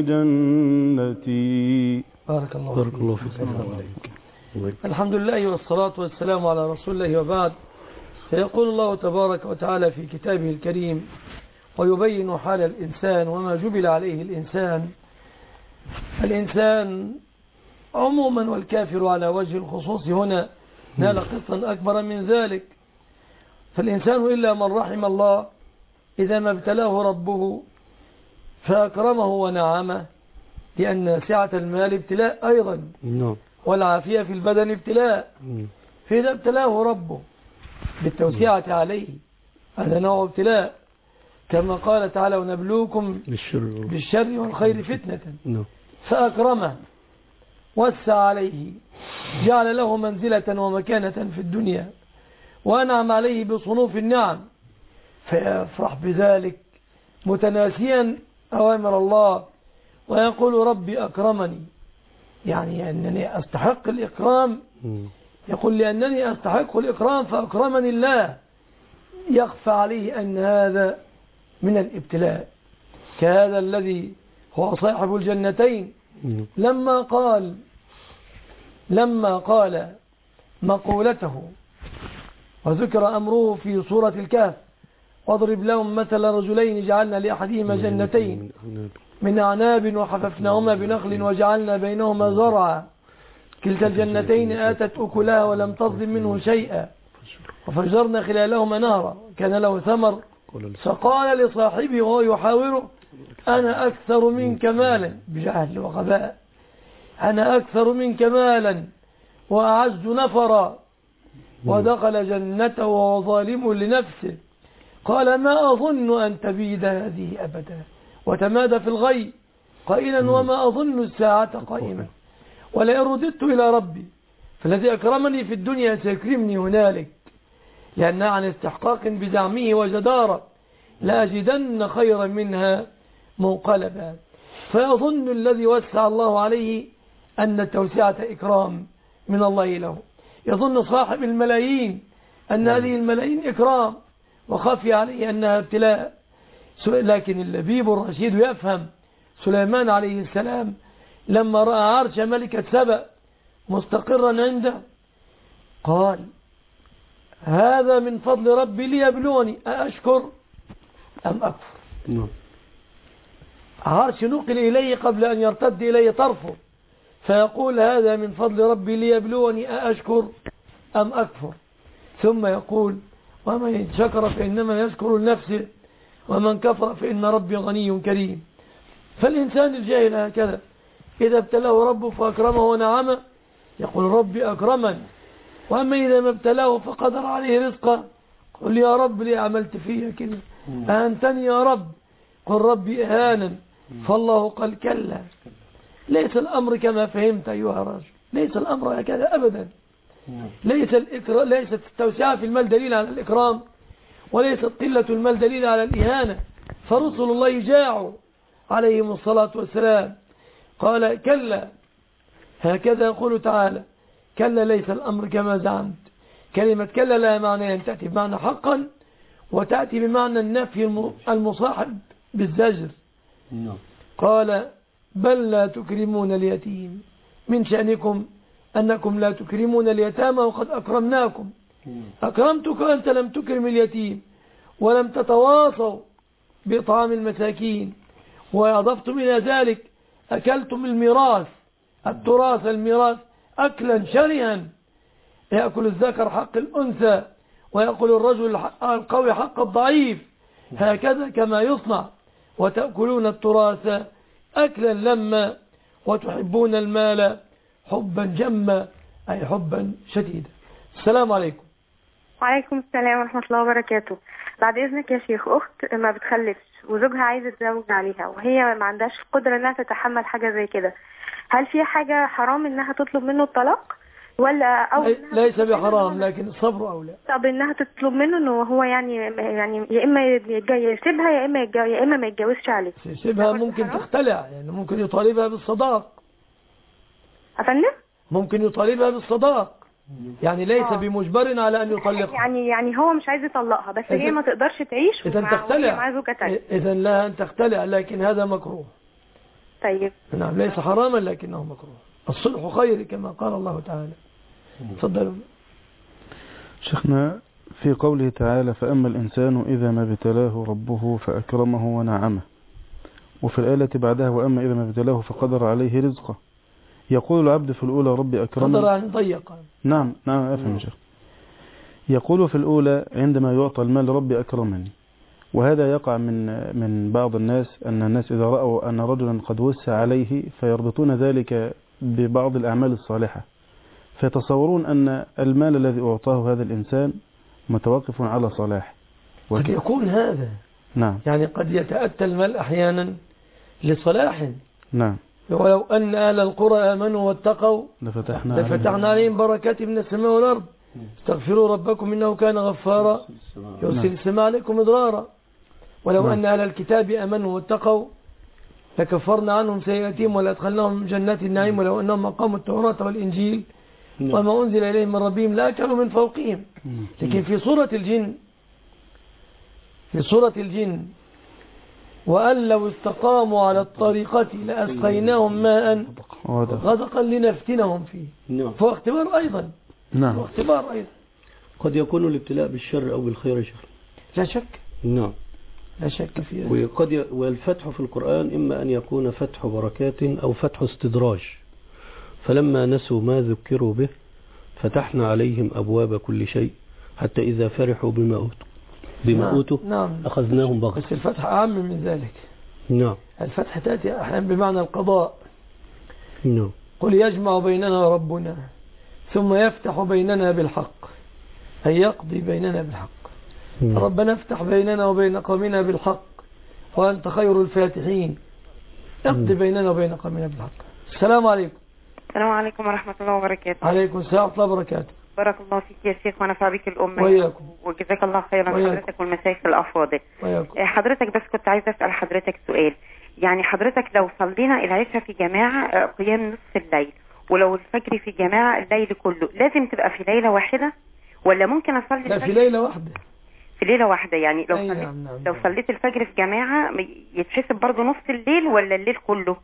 [SPEAKER 3] جنتي.
[SPEAKER 1] بارك الله
[SPEAKER 4] بارك الله فيك.
[SPEAKER 1] الحمد لله والصلاة والسلام على رسول الله وبعد. فيقول الله تبارك وتعالى في كتابه الكريم ويبين حال الإنسان وما جبل عليه الإنسان. الإنسان عموما والكافر على وجه الخصوص هنا نال قسطا أكبر من ذلك. فالإنسان إلا من رحم الله إذا ما ابتلاه ربه فأكرمه ونعمه، لأن سعة المال ابتلاء أيضا والعافية في البدن ابتلاء. فإذا ابتلاه ربه بالتوسعة عليه هذا نوع ابتلاء، كما قال تعالى ونبلوكم بالشر والخير فتنة. فأكرمه وسع عليه جعل له منزلة ومكانة في الدنيا وأنعم عليه بصنوف النعم، فيفرح بذلك متناسيا أوامر الله ويقول ربي أكرمني، يعني أنني أستحق الإكرام. يقول لأنني أستحق الإكرام فأكرمني الله. يخفى عليه أن هذا من الابتلاء، كهذا الذي هو صاحب الجنتين لما قال لما قال مقولته وذكر أمره في سورة الكهف واضرب لهم مثل رجلين جعلنا لأحدهما جنتين من أعناب وحففناهما بنخل وجعلنا بينهما زرعا كلتا الجنتين آتت أكلها ولم تظلم منه شيئا وفجرنا خلالهما نهرا كان له ثمر فقال لصاحبه وهو يحاوره أنا أكثر منك مالا بجهل وغباء. أنا أكثر منك مالا وأعز نفرا، ودخل جنته وهو ظالم لنفسه قال ما أظن أن تبيد هذه أبدا، وتمادى في الغي قائلا وما أظن الساعة قائمة، ولئن رددت إلى ربي فالذي أكرمني في الدنيا سيكرمني هنالك، لأنها عن استحقاق بزعمه وجدارة لأجدن خيرا منها منقلبا. فيظن الذي وسع الله عليه أن التوسعة إكرام من الله له، يظن صاحب الملايين أن هذه الملايين إكرام وخفي عليه أنها ابتلاء. لكن اللبيب الرشيد يفهم سليمان عليه السلام لما رأى عرش ملكة سبأ مستقرا عنده قال هذا من فضل ربي ليبلوني أأشكر أم أكفر. عرش نقل إليه قبل أن يرتد إليه طرفه، فيقول هذا من فضل ربي ليبلوني أأشكر أم أكفر، ثم يقول ومن شكر فإنما يشكر لنفسه ومن كفر فإن ربي غني كريم. فالإنسان الجاهل هكذا إذا ابتلاه ربه فأكرمه ونعمه يقول ربي أكرمن، وأما إذا ما ابتلاه فقدر عليه رزقه قل يا رب لي عملت فيه كده أهنتني يا رب، قل ربي إهانا. فالله قال كلا ليس الأمر كما فهمت أيها الرجل، ليس الأمر هكذا أبدا. ليس الإكرام، ليست التوسعة في المال دليل على الإكرام، وليست قلة المال دليل على الإهانة. فرسل الله جاعوا عليهم الصلاة والسلام قال كلا، هكذا يقول تعالى كلا ليس الأمر كما زعمت. كلمة كلا لها معنى أن تأتي بمعنى حقا وتأتي بمعنى النفي المصاحب بالزجر. قال بل لا تكرمون اليتيم، من شأنكم أنكم لا تكرمون اليتامى وقد أكرمناكم. أكرمتك أنت لم تكرم اليتيم ولم تتواصوا بإطعام المساكين، وأضفتم إلى ذلك أكلتم الميراث التراث الميراث أكلا شرها، يأكل الذكر حق الأنثى ويأكل الرجل القوي حق الضعيف، هكذا كما يصنع. وتأكلون التراث أكلا لما وتحبون المال حبا جما، أي حبا شديدا. السلام عليكم.
[SPEAKER 5] وعليكم السلام ورحمة الله وبركاته. بعد إذنك يا شيخ، أخت ما بتخلفش وزوجها عايز يتزوج عليها وهي ما عندهاش القدرة أنها تتحمل حاجة زي كده، هل في حاجة حرام أنها تطلب منه الطلاق ولا أو
[SPEAKER 1] ليس بحرام لكن الصبر أولى؟
[SPEAKER 5] طب أنها تطلب منه أنه هو يعني يعني يا إما يسيبها يا إما يا إما ما يتجوزش عليه.
[SPEAKER 1] يسيبها ممكن تختلع، يعني ممكن يطالبها بالصداق.
[SPEAKER 5] أفندم؟
[SPEAKER 1] ممكن يطالبها بالصداق، يعني ليس آه. بمجبر على أن يطلقها.
[SPEAKER 5] يعني يعني هو مش عايز يطلقها بس هي ما تقدرش تعيش
[SPEAKER 1] إذا تختلع، إذا لها أن تختلع، لكن هذا مكروه.
[SPEAKER 5] طيب
[SPEAKER 1] نعم ليس حراما لكنه مكروه. الصلح خير كما قال الله تعالى. تفضلوا.
[SPEAKER 3] شيخنا في قوله تعالى فأما الإنسان إذا ما ابتلاه ربه فأكرمه ونعمه، وفي الآية بعدها وأما إذا ما ابتلاه فقدر عليه رزقه، يقول العبد في الأولى ربي أكرمني.
[SPEAKER 1] قدر عن ضيق.
[SPEAKER 3] نعم نعم أفهم شيخ. يقول في الأولى عندما يعطى المال ربي أكرمني، وهذا يقع من من بعض الناس أن الناس إذا رأوا أن رجلا قد وسع عليه فيربطون ذلك ببعض الأعمال الصالحة، فيتصورون أن المال الذي أعطاه هذا الإنسان متوقف على صلاح.
[SPEAKER 1] قد يكون هذا
[SPEAKER 3] نعم،
[SPEAKER 1] يعني قد يتأتى المال أحيانا لصلاح.
[SPEAKER 3] نعم.
[SPEAKER 1] ولو أن أهل القرى آمنوا واتقوا
[SPEAKER 3] لفتحنا,
[SPEAKER 1] لفتحنا عليهم بركات من السماء والأرض. استغفروا ربكم إنه كان غفارا يرسل السماء عليكم إضرارا. ولو أن أهل الكتاب آمنوا واتقوا لكفرنا عنهم سيئاتهم ولأدخلناهم جنات النعيم ولو أنهم أقاموا التوراة والإنجيل وما أنزل إليهم من ربهم لأكلوا من فوقهم. لكن في سورة الجن في سورة الجن وأن لو استقاموا على الطريقة لأسقيناهم ماء غدقا لنفتنهم فيه. فهو اختبار أيضا.
[SPEAKER 3] نعم.
[SPEAKER 1] هو اختبار أيضا.
[SPEAKER 4] قد يكون الابتلاء بالشر أو بالخير يا شيخ.
[SPEAKER 1] لا شك.
[SPEAKER 4] نعم.
[SPEAKER 1] لا شك فيه.
[SPEAKER 4] وقد ي... والفتح في القرآن إما أن يكون فتح بركات أو فتح استدراج. فلما نسوا ما ذكروا به فتحنا عليهم أبواب كل شيء حتى إذا فرحوا بما أوتوا بما
[SPEAKER 1] نعم.
[SPEAKER 4] أوتوا
[SPEAKER 1] نعم.
[SPEAKER 4] أخذناهم بغتة.
[SPEAKER 1] بس الفتح أعم من ذلك.
[SPEAKER 4] نعم.
[SPEAKER 1] الفتح تأتي أحيانا بمعنى القضاء.
[SPEAKER 4] نعم.
[SPEAKER 1] قل يجمع بيننا ربنا ثم يفتح بيننا بالحق، أي يقضي بيننا بالحق. ربنا افتح بيننا وبين قومنا بالحق وأنت خير الفاتحين، اقضي بيننا وبين قومنا بالحق. السلام عليكم.
[SPEAKER 6] السلام عليكم ورحمة الله وبركاته.
[SPEAKER 1] عليكم السلام ورحمة الله وبركاته.
[SPEAKER 6] بارك الله فيك يا شيخ ونفع بك الأمة
[SPEAKER 1] وياكم.
[SPEAKER 6] وجزاك الله خيرا حضرتك والمشايخ الأفاضل.
[SPEAKER 1] وياكم.
[SPEAKER 6] حضرتك بس كنت عايزة أسأل حضرتك سؤال، يعني حضرتك لو صلينا العشاء في جماعة قيام نصف الليل ولو الفجر في جماعة الليل كله، لازم تبقى في ليلة واحدة ولا ممكن أصلي
[SPEAKER 1] لا، في ليلة واحدة.
[SPEAKER 6] في ليلة واحدة يعني لو
[SPEAKER 1] أي
[SPEAKER 6] صليت
[SPEAKER 1] نعم نعم.
[SPEAKER 6] لو صليت الفجر في جماعة يتحسب برضه نص الليل ولا الليل كله؟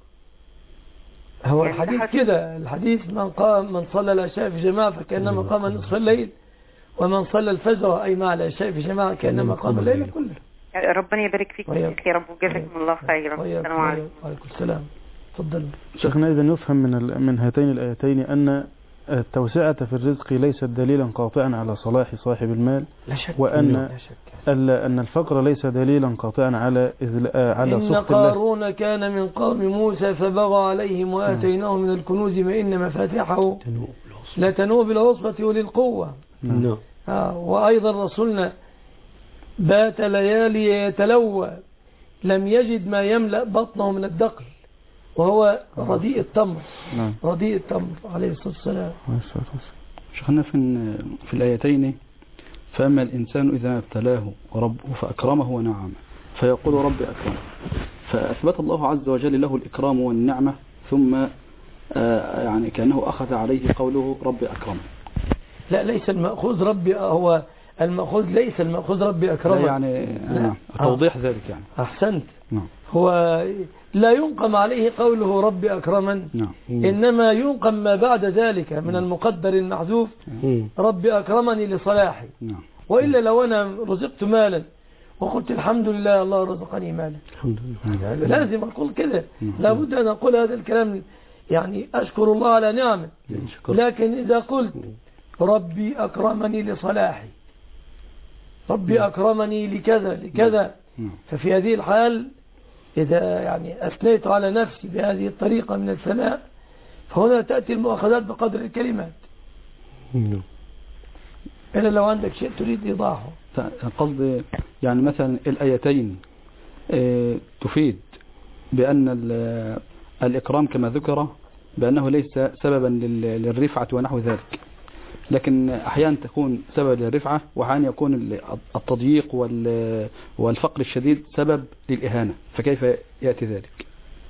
[SPEAKER 1] هو
[SPEAKER 6] يعني
[SPEAKER 1] الحديث كده، الحديث من قام من صلى العشاء في جماعة فكأنما قام نصف الليل، ومن صلى الفجر أي مع العشاء في جماعة كأنما قام الليل كله.
[SPEAKER 6] ربنا يبارك فيك يا شيخ يا رب وجزاكم الله خيرا. السلام عليكم.
[SPEAKER 1] وعليكم السلام. تفضل.
[SPEAKER 3] شيخنا، إذا يفهم من من هاتين الآيتين أن التوسعة في الرزق ليست دليلا قاطعا على صلاح صاحب المال،
[SPEAKER 1] لا شك.
[SPEAKER 3] وأن
[SPEAKER 1] لا شك.
[SPEAKER 3] أن الفقر ليس دليلا قاطعا على على
[SPEAKER 1] إن
[SPEAKER 3] سخط الله.
[SPEAKER 1] قارون كان من قوم موسى فبغى عليهم وآتيناه من الكنوز ما إن مفاتحه لتنوء بالعصبة أولي القوة.
[SPEAKER 4] نعم.
[SPEAKER 1] آه وأيضا رسولنا بات ليالي يتلوى لم يجد ما يملأ بطنه من الدقل وهو رديء التمر.
[SPEAKER 3] نعم.
[SPEAKER 1] رديء التمر عليه الصلاة والسلام.
[SPEAKER 2] شيخنا في في الآيتين فأما الإنسان إذا ابتلاه ربه فأكرمه ونعمه فيقول ربي أكرمه، فأثبت الله عز وجل له الإكرام والنعمة ثم يعني كأنه أخذ عليه قوله ربي أكرمه.
[SPEAKER 1] لا، ليس المأخوذ ربي، هو المأخوذ ليس المأخوذ ربي أكرمه
[SPEAKER 2] يعني نعم. توضيح ذلك يعني.
[SPEAKER 1] أحسنت.
[SPEAKER 2] نعم.
[SPEAKER 1] هو لا ينقم عليه قوله ربي أكرما.
[SPEAKER 2] نعم.
[SPEAKER 1] إنما ينقم ما بعد ذلك من المقدر المحذوف ربي أكرمني لصلاحي.
[SPEAKER 2] نعم.
[SPEAKER 1] وإلا لو أنا رزقت مالا وقلت الحمد لله الله رزقني مالا،
[SPEAKER 4] الحمد لله.
[SPEAKER 1] يعني لازم أقول كده، لابد أن أقول هذا الكلام، يعني أشكر الله على نعمه. لكن إذا قلت ربي أكرمني لصلاحي، ربي أكرمني لكذا لكذا، ففي هذه الحال إذا يعني أثنيت على نفسي بهذه الطريقة من الثناء فهنا تأتي المؤاخذات بقدر الكلمات. إلا لو عندك شيء تريد إيضاحه.
[SPEAKER 2] قصد يعني مثلا الآيتين تفيد بأن الإكرام كما ذكر بأنه ليس سببا للرفعة ونحو ذلك، لكن أحيانا تكون سبب للرفعة وأحيانا يكون التضييق والفقر الشديد سبب للإهانة، فكيف يأتي ذلك؟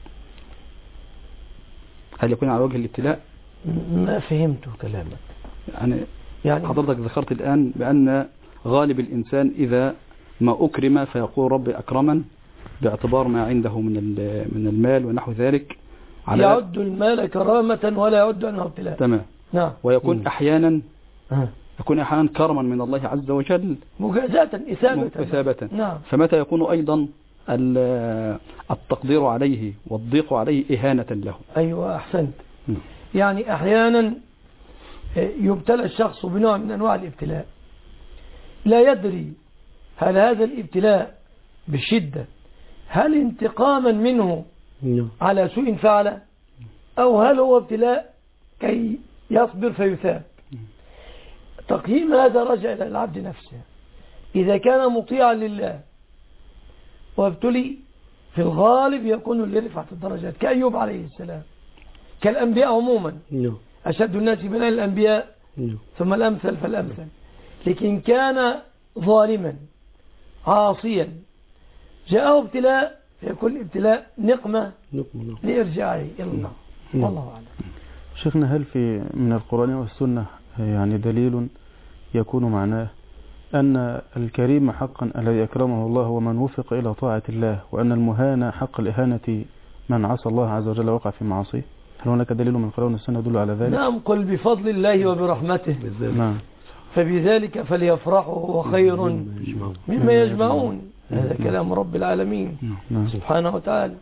[SPEAKER 2] هل يكون على وجه الابتلاء؟
[SPEAKER 1] ما فهمت كلامك.
[SPEAKER 2] يعني,
[SPEAKER 1] يعني
[SPEAKER 2] حضرتك ذكرت الآن بأن غالب الإنسان إذا ما أكرم فيقول ربي أكرما باعتبار ما عنده من من المال ونحو ذلك،
[SPEAKER 1] على يعد المال كرامة ولا يعد أنه ابتلاء.
[SPEAKER 2] تمام.
[SPEAKER 1] نعم.
[SPEAKER 2] ويكون م. أحيانا
[SPEAKER 1] أه.
[SPEAKER 2] يكون أحيانا كرما من الله عز وجل
[SPEAKER 1] مجازاة إثابة.
[SPEAKER 2] إثابة.
[SPEAKER 1] نعم.
[SPEAKER 2] فمتى يكون أيضا التقدير عليه والضيق عليه إهانة له.
[SPEAKER 1] أيوة أحسنت. م. يعني أحيانا يبتلى الشخص بنوع من أنواع الابتلاء لا يدري هل هذا الابتلاء بشدة هل انتقاما منه على سوء فعل أو هل هو ابتلاء كي يصبر فيثاب. تقييم هذا رجع إلى العبد نفسه. إذا كان مطيعا لله وابتلي في الغالب يكون لرفعة الدرجات كأيوب عليه السلام، كالأنبياء عموما، أشد الناس بلاء الأنبياء ثم الأمثل فالأمثل. لكن كان ظالما عاصيا جاءه ابتلاء فيكون ابتلاء نقمة لإرجاعه إلى الله. والله أعلم.
[SPEAKER 3] شيخنا، هل في من القرآن والسنة يعني دليل يكون معناه أن الكريم حقا الذي أكرمه الله هو من وفق إلى طاعة الله، وأن المهانة حق الإهانة من عصى الله عز وجل وقع في معاصيه؟ هل هناك دليل من القرآن والسنة يدل على ذلك؟
[SPEAKER 1] نعم. قل بفضل الله وبرحمته
[SPEAKER 3] نعم
[SPEAKER 1] فبذلك فليفرحوا هو خير مما يجمعون. هذا كلام رب العالمين سبحانه وتعالى.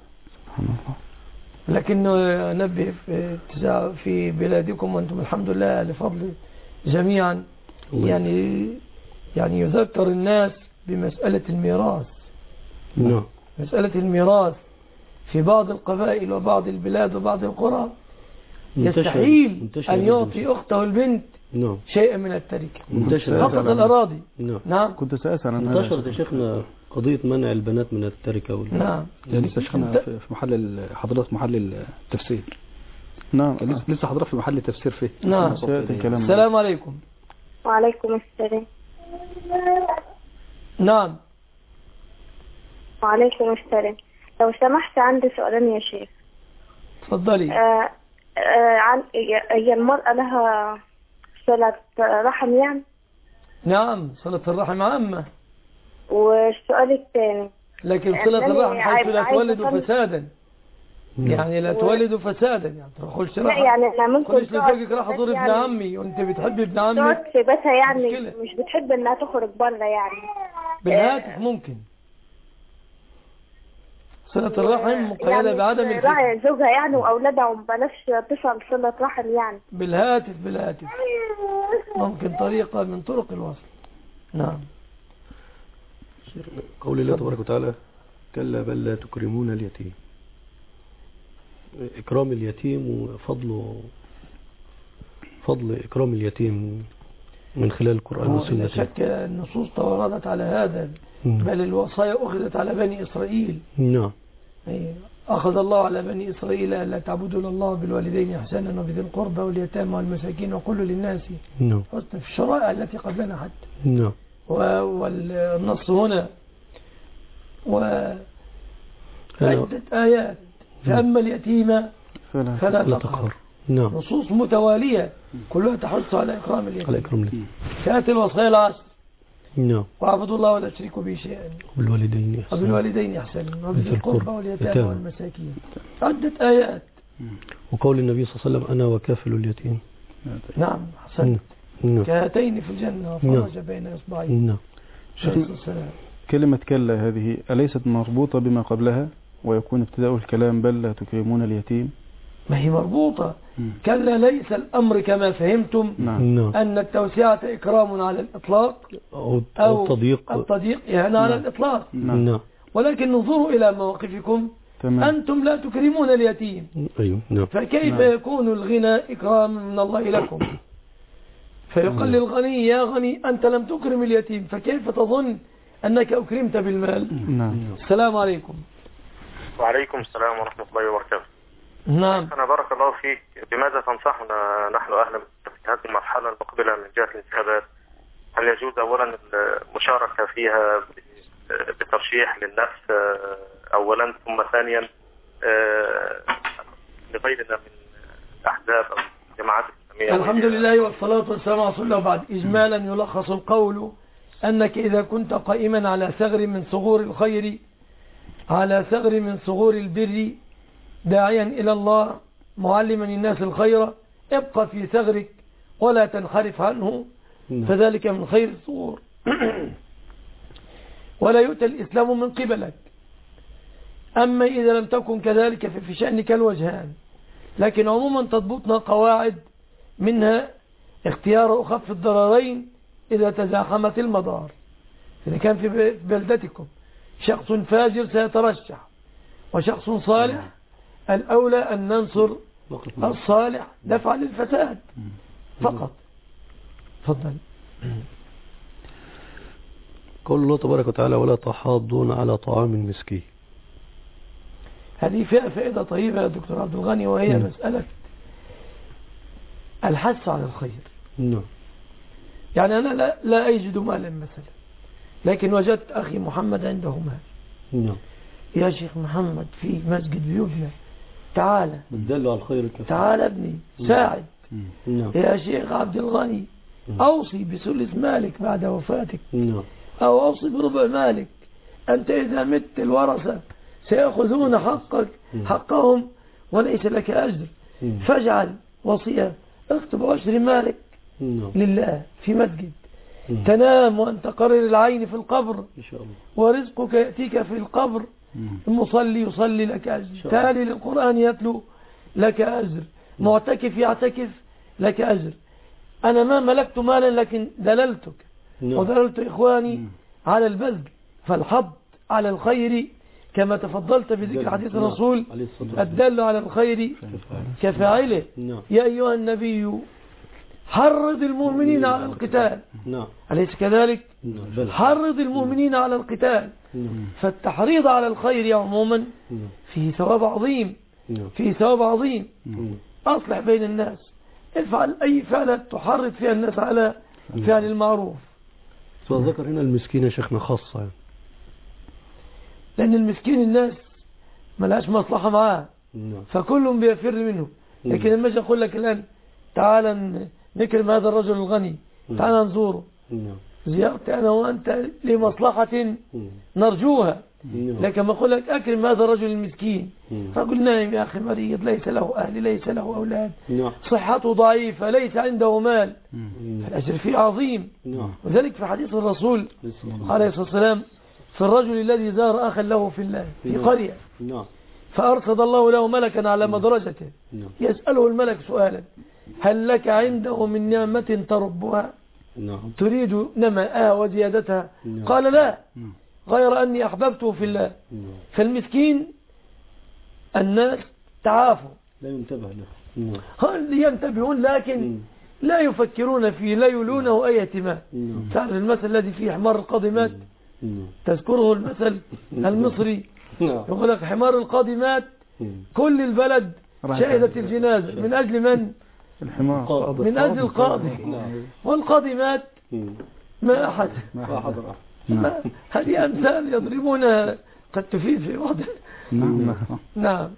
[SPEAKER 1] لكن نبه في بلادكم وأنتم الحمد لله لفضل جميعا، يعني يعني يذكر الناس بمسألة الميراث. مسألة الميراث في بعض القبائل وبعض البلاد وبعض القرى يستحيل
[SPEAKER 4] منتشر
[SPEAKER 1] أن يعطي أخته البنت
[SPEAKER 4] نعم
[SPEAKER 1] شيئا من التركة
[SPEAKER 4] منتشر
[SPEAKER 1] فقط الأراضي.
[SPEAKER 4] نعم
[SPEAKER 1] نعم
[SPEAKER 3] كنت سأسأل عن هذا.
[SPEAKER 4] انتشرت يا شيخنا قضية منع البنات من التركة وال...
[SPEAKER 1] نعم
[SPEAKER 2] يعني لسه شيخنا في في محل ال- حضرتك في محل التفسير.
[SPEAKER 3] نعم
[SPEAKER 2] لسه لسه حضرتك في محل التفسير فيه.
[SPEAKER 1] نعم.
[SPEAKER 3] سيأتي الكلام.
[SPEAKER 1] السلام عليكم.
[SPEAKER 5] وعليكم السلام.
[SPEAKER 1] نعم
[SPEAKER 5] وعليكم السلام. لو سمحت عندي سؤالين يا شيخ.
[SPEAKER 1] تفضلي.
[SPEAKER 5] آه آه عن هي المرأة لها صلة رحم يعني؟
[SPEAKER 1] نعم صلة الرحم عامة،
[SPEAKER 5] والسؤال الثاني
[SPEAKER 1] لكن صلة
[SPEAKER 5] أنني
[SPEAKER 1] الرحم حيث لا
[SPEAKER 5] عايزة
[SPEAKER 1] تولد
[SPEAKER 5] أصلي-
[SPEAKER 1] فسادا، يعني لا
[SPEAKER 5] و-
[SPEAKER 1] تولد فسادا، يعني تقولش
[SPEAKER 5] لا
[SPEAKER 1] راح
[SPEAKER 5] يعني أنا ممكن
[SPEAKER 1] تقولش
[SPEAKER 5] تقعد
[SPEAKER 1] لزوجك راح
[SPEAKER 5] في
[SPEAKER 1] ازور
[SPEAKER 5] بيت
[SPEAKER 1] ابن
[SPEAKER 5] يعني-
[SPEAKER 1] عمي وانت بتحبي ابن
[SPEAKER 5] تقعد
[SPEAKER 1] عمك.
[SPEAKER 5] في بيتها يعني
[SPEAKER 1] مشكلة.
[SPEAKER 5] مش بتحب إنها تخرج بره يعني.
[SPEAKER 1] بالهاتف ممكن. صلة الرحم مقيدة
[SPEAKER 5] يعني
[SPEAKER 1] بعدم الفتن.
[SPEAKER 5] راعي زوجها يعني وأولادها وبلاش تصل صلة رحم يعني.
[SPEAKER 1] بالهاتف بالهاتف ممكن طريقة من طرق الوصل. نعم.
[SPEAKER 4] قول الله تبارك وتعالى كلا بل لا تكرمون اليتيم. إكرام اليتيم وفضله فضل إكرام اليتيم من خلال القرآن
[SPEAKER 1] هو
[SPEAKER 4] والسنة.
[SPEAKER 1] لا شك النصوص توردت على هذا،
[SPEAKER 4] مم.
[SPEAKER 1] بل الوصايا أخذت على بني إسرائيل.
[SPEAKER 4] نعم
[SPEAKER 1] أي أخذ الله على بني إسرائيل ألا تعبدوا إلا الله بالوالدين إحسانا وبذي القربى واليتامى والمساكين وكل للناس
[SPEAKER 4] نعم
[SPEAKER 1] حسنا في الشرائع التي قبلنا حتى.
[SPEAKER 4] نعم
[SPEAKER 1] و- والنص هنا وعدة آيات فأما اليتيم
[SPEAKER 3] فلا
[SPEAKER 1] فلا
[SPEAKER 4] لا
[SPEAKER 1] تقهر.
[SPEAKER 4] تقهر. نعم
[SPEAKER 1] نصوص متوالية كلها تحث على إكرام
[SPEAKER 4] على
[SPEAKER 1] اليتيم.
[SPEAKER 4] إكرام اليتيم.
[SPEAKER 1] تأتي الوصايا العشر
[SPEAKER 4] نعم
[SPEAKER 1] واعبدوا الله ولا تشركوا به شيئا
[SPEAKER 4] بالوالدين إحسانا.
[SPEAKER 1] وبالوالدين إحسانا وبذي القربى واليتامى
[SPEAKER 4] يتامى.
[SPEAKER 1] والمساكين. عدة آيات.
[SPEAKER 4] وقول النبي صلى الله عليه وسلم أنا وكافل اليتيم.
[SPEAKER 1] نعم حسنت.
[SPEAKER 4] نعم
[SPEAKER 1] كهاتين في الجنة وفرج بين إصبعين.
[SPEAKER 4] نعم
[SPEAKER 1] عليه السلام.
[SPEAKER 3] كلمة كلا هذه أليست مربوطة بما قبلها ويكون ابتداء الكلام بل لا تكرمون اليتيم؟
[SPEAKER 1] ما هي مربوطة. كلا ليس الأمر كما فهمتم
[SPEAKER 3] نعم.
[SPEAKER 4] نعم
[SPEAKER 1] أن التوسعة إكرام على الإطلاق
[SPEAKER 4] أو
[SPEAKER 1] أو
[SPEAKER 4] التضييق.
[SPEAKER 1] التضييق إهانة على الإطلاق،
[SPEAKER 3] نعم.
[SPEAKER 4] نعم
[SPEAKER 1] ولكن انظروا إلى مواقفكم.
[SPEAKER 3] تمام.
[SPEAKER 1] أنتم لا تكرمون اليتيم،
[SPEAKER 4] أيوه نعم
[SPEAKER 1] فكيف
[SPEAKER 3] نعم.
[SPEAKER 1] يكون الغنى إكرام من الله لكم؟ فيقال للغني يا غني أنت لم تكرم اليتيم، فكيف تظن أنك أكرمت بالمال؟
[SPEAKER 3] نعم.
[SPEAKER 1] السلام عليكم.
[SPEAKER 7] وعليكم السلام ورحمة الله وبركاته.
[SPEAKER 1] نعم.
[SPEAKER 7] أنا بارك الله فيك، بماذا تنصحنا نحن أهل في هذه المرحلة المقبلة من جهة الانتخابات؟ هل يجوز أولا المشاركة فيها بترشيح للنفس أولا، ثم ثانيا لغيرنا من الأحزاب أو الجماعات الإسلامية؟
[SPEAKER 1] الحمد لله والصلاة والسلام على رسول الله. وبعد إجمالا يلخص القول أنك إذا كنت قائما على ثغر من ثغور الخير، على ثغر من ثغور البر، داعيا إلى الله، معلما الناس الخير، ابقى في ثغرك ولا تنحرف عنه، فذلك من خير الثغور. ولا يؤتى الإسلام من قبلك. أما إذا لم تكن كذلك ففي شأنك الوجهان. لكن عموما تضبطنا قواعد، منها اختيار أخف الضررين إذا تزاحمت المضار. إذا كان في بلدتكم شخص فاجر سيترشح وشخص صالح، الأولى أن ننصر الصالح دفعا للفساد فقط. تفضل.
[SPEAKER 4] قول الله تبارك وتعالى ولا تحاضون على طعام المسكين.
[SPEAKER 1] هذه فيها فائدة طيبة يا دكتور عبد الغني، وهي م. مسألة الحث على الخير.
[SPEAKER 4] نعم.
[SPEAKER 1] يعني أنا لا, لا أجد مالا مثلا، لكن وجدت أخي محمد عنده مال.
[SPEAKER 4] نعم.
[SPEAKER 1] يا شيخ محمد في مسجد بيبنى، تعال
[SPEAKER 4] بتدل على الخير الكثير،
[SPEAKER 1] تعال ابني ساعد.
[SPEAKER 4] نعم.
[SPEAKER 1] يا شيخ عبد الغني أوصي بثلث مالك بعد وفاتك،
[SPEAKER 4] نعم.
[SPEAKER 1] أو أوصي بربع مالك، أنت إذا مت الورثة سيأخذون حقك حقهم وليس لك أجر، فاجعل وصية، اكتب عشر مالك لله في مسجد، تنام وأنت قرر العين في القبر
[SPEAKER 4] إن شاء الله،
[SPEAKER 1] ورزقك يأتيك في القبر، المصلي يصلي لك أجر، تالي للقرآن يتلو لك أجر، معتكف يعتكف لك أجر. أنا ما ملكت مالا لكن دللتك ودللت إخواني على البذل، فالحض على الخير كما تفضلت بذكر حديث الرسول الدل على الخير كفاعله. يا أيها النبي حرض المؤمنين على القتال، أليس كذلك؟ حرض المؤمنين على القتال. فالتحريض على الخير عموما فيه ثواب عظيم، فيه ثواب عظيم. أصلح بين الناس، افعل أي فعلة تحرض فيها الناس على فعل المعروف.
[SPEAKER 4] وذكر هنا المسكين يا شيخنا خاصة يعني.
[SPEAKER 1] لأن المسكين الناس ملهاش مصلحة معاه، فكلهم بيفر منه. لكن لما اجي أقول لك الآن تعال نكرم هذا الرجل الغني، تعال نزوره، زيارتي أنا وأنت لمصلحة نرجوها. لكن ما أقول لك أكرم هذا الرجل المسكين، رجل نايم يا أخي مريض، ليس له أهل، ليس له أولاد، صحته ضعيفة، ليس عنده مال، فالأجر فيه عظيم. وذلك في حديث الرسول عليه الصلاة والسلام في الرجل الذي زار أخا له في الله في قرية، فأرصد الله له ملكا على مدرجته يسأله الملك سؤالا: هل لك عنده من نعمة تربها تريد نماءها وزيادتها؟ قال: لا، غير أني أحببته في الله. فالمسكين الناس تعافوا،
[SPEAKER 4] لا ينتبه له،
[SPEAKER 1] هل ينتبهون لكن لا يفكرون فيه، لا يلونه أي اهتمام. تعرف المثل الذي فيه حمار القادمات، تذكره المثل المصري، يقول لك حمار القادمات كل البلد شهدت الجنازة من أجل من؟
[SPEAKER 3] الحمار،
[SPEAKER 1] من أجل القاضي، والقادمات ما أحد. هذه أمثال يضربونها قد تفيد في وضع.
[SPEAKER 3] نعم
[SPEAKER 1] نعم.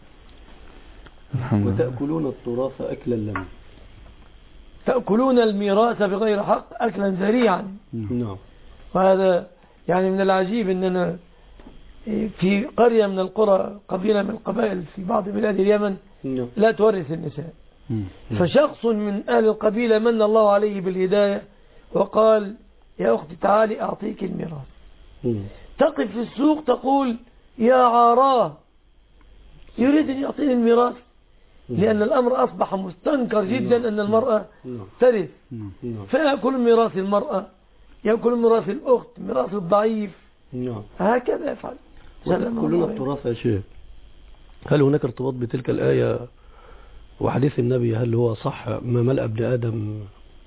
[SPEAKER 4] وتأكلون التراث أكلا لم،
[SPEAKER 1] تأكلون الميراث بغير حق أكلا ذريعا.
[SPEAKER 4] نعم.
[SPEAKER 1] وهذا يعني من العجيب أننا في قرية من القرى، قبيلة من القبائل في بعض بلاد اليمن لا تورث النساء، فشخص من أهل القبيلة من الله عليه بالهداية وقال: يا أختي تعالي أعطيك الميراث. تقف في السوق تقول: يا عاراه، يريد أن يعطيني الميراث، لأن الأمر أصبح مستنكر جدا أن المرأة ترث، فيأكل ميراث المرأة، يأكل ميراث الأخت، ميراث الضعيف، هكذا يفعل.
[SPEAKER 4] وتأكلون التراث يا شيخ، هل هناك ارتباط بتلك الآية وحديث النبي؟ هل هو صح ما ملأ ابن آدم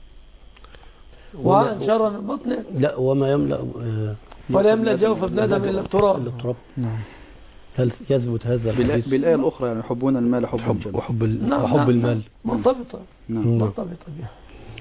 [SPEAKER 1] وعن شر من بطنه؟
[SPEAKER 4] لا، وما يملأ
[SPEAKER 1] ولا يملأ جوف ابن آدم إلا التراب.
[SPEAKER 4] هل يثبت هذا الحديث
[SPEAKER 2] بالآية الأخرى يعني يحبون المال حب
[SPEAKER 4] حب وحب,
[SPEAKER 1] نعم
[SPEAKER 4] وحب
[SPEAKER 1] نعم
[SPEAKER 4] المال
[SPEAKER 1] مرتبطة مرتبطة بها.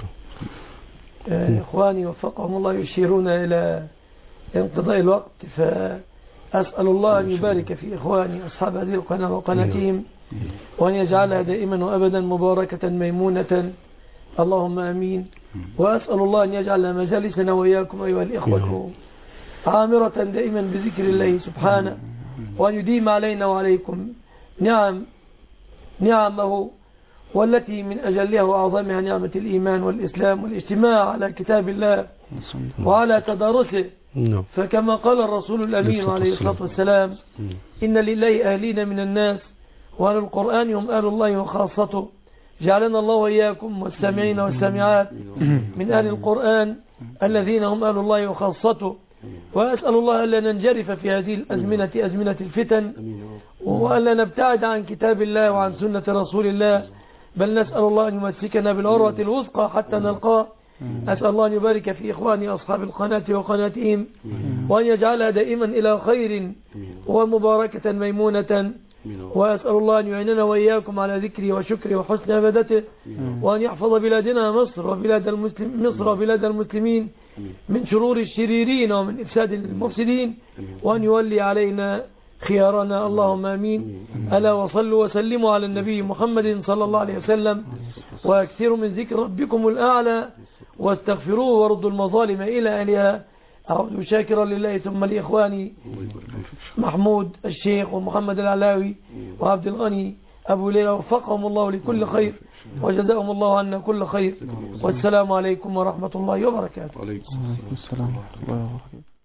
[SPEAKER 1] آه إخواني وفقهم الله يشيرون إلى انقضاء الوقت، فأسأل الله أن يبارك في إخواني أصحاب هذه القناة وقناتهم، وأن يجعلها دائما وأبدا مباركة ميمونة، اللهم آمين. وأسأل الله أن يجعل مجالسنا وإياكم أيها الإخوة عامرة دائما بذكر الله سبحانه، وأن يديم علينا وعليكم نعم نعمه، والتي من أجلها وأعظمها نعمة الإيمان والإسلام والاجتماع على كتاب الله وعلى تدارسه. فكما قال الرسول الأمين عليه الصلاة والسلام: إن لله أهلين من الناس، وأهل القرآن هم أهل الله وخاصته. جعلنا الله وإياكم والسامعين والسامعات من أهل القرآن الذين هم أهل الله وخاصته. وأسأل الله ألا ننجرف في هذه الأزمنة أزمنة الفتن، وألا نبتعد عن كتاب الله وعن سنة رسول الله، بل نسأل الله أن يمسكنا بالعروة الوثقى حتى نلقاه. أسأل الله أن يبارك في إخواني أصحاب القناة وقناتهم، وأن يجعلها دائما إلى خير ومباركة ميمونة. وأسأل الله أن يعيننا وإياكم على ذكره وشكره وحسن عبادته، وأن يحفظ بلادنا مصر وبلاد المسلم مصر وبلاد المسلمين من شرور الشريرين ومن إفساد المفسدين، وأن يولي علينا خيارنا، اللهم آمين. ألا وصلوا وسلموا على النبي محمد صلى الله عليه وسلم، واكثروا من ذكر ربكم الأعلى، واستغفروه وردوا المظالم إلى أهلها. أعود شاكرا لله ثم لإخواني محمود الشيخ ومحمد العلاوي وعبد الغني أبو ليلى، وفقهم الله لكل خير وجزاهم الله عنا كل خير. والسلام عليكم ورحمة الله وبركاته.
[SPEAKER 3] وعليكم السلام ورحمة الله وبركاته.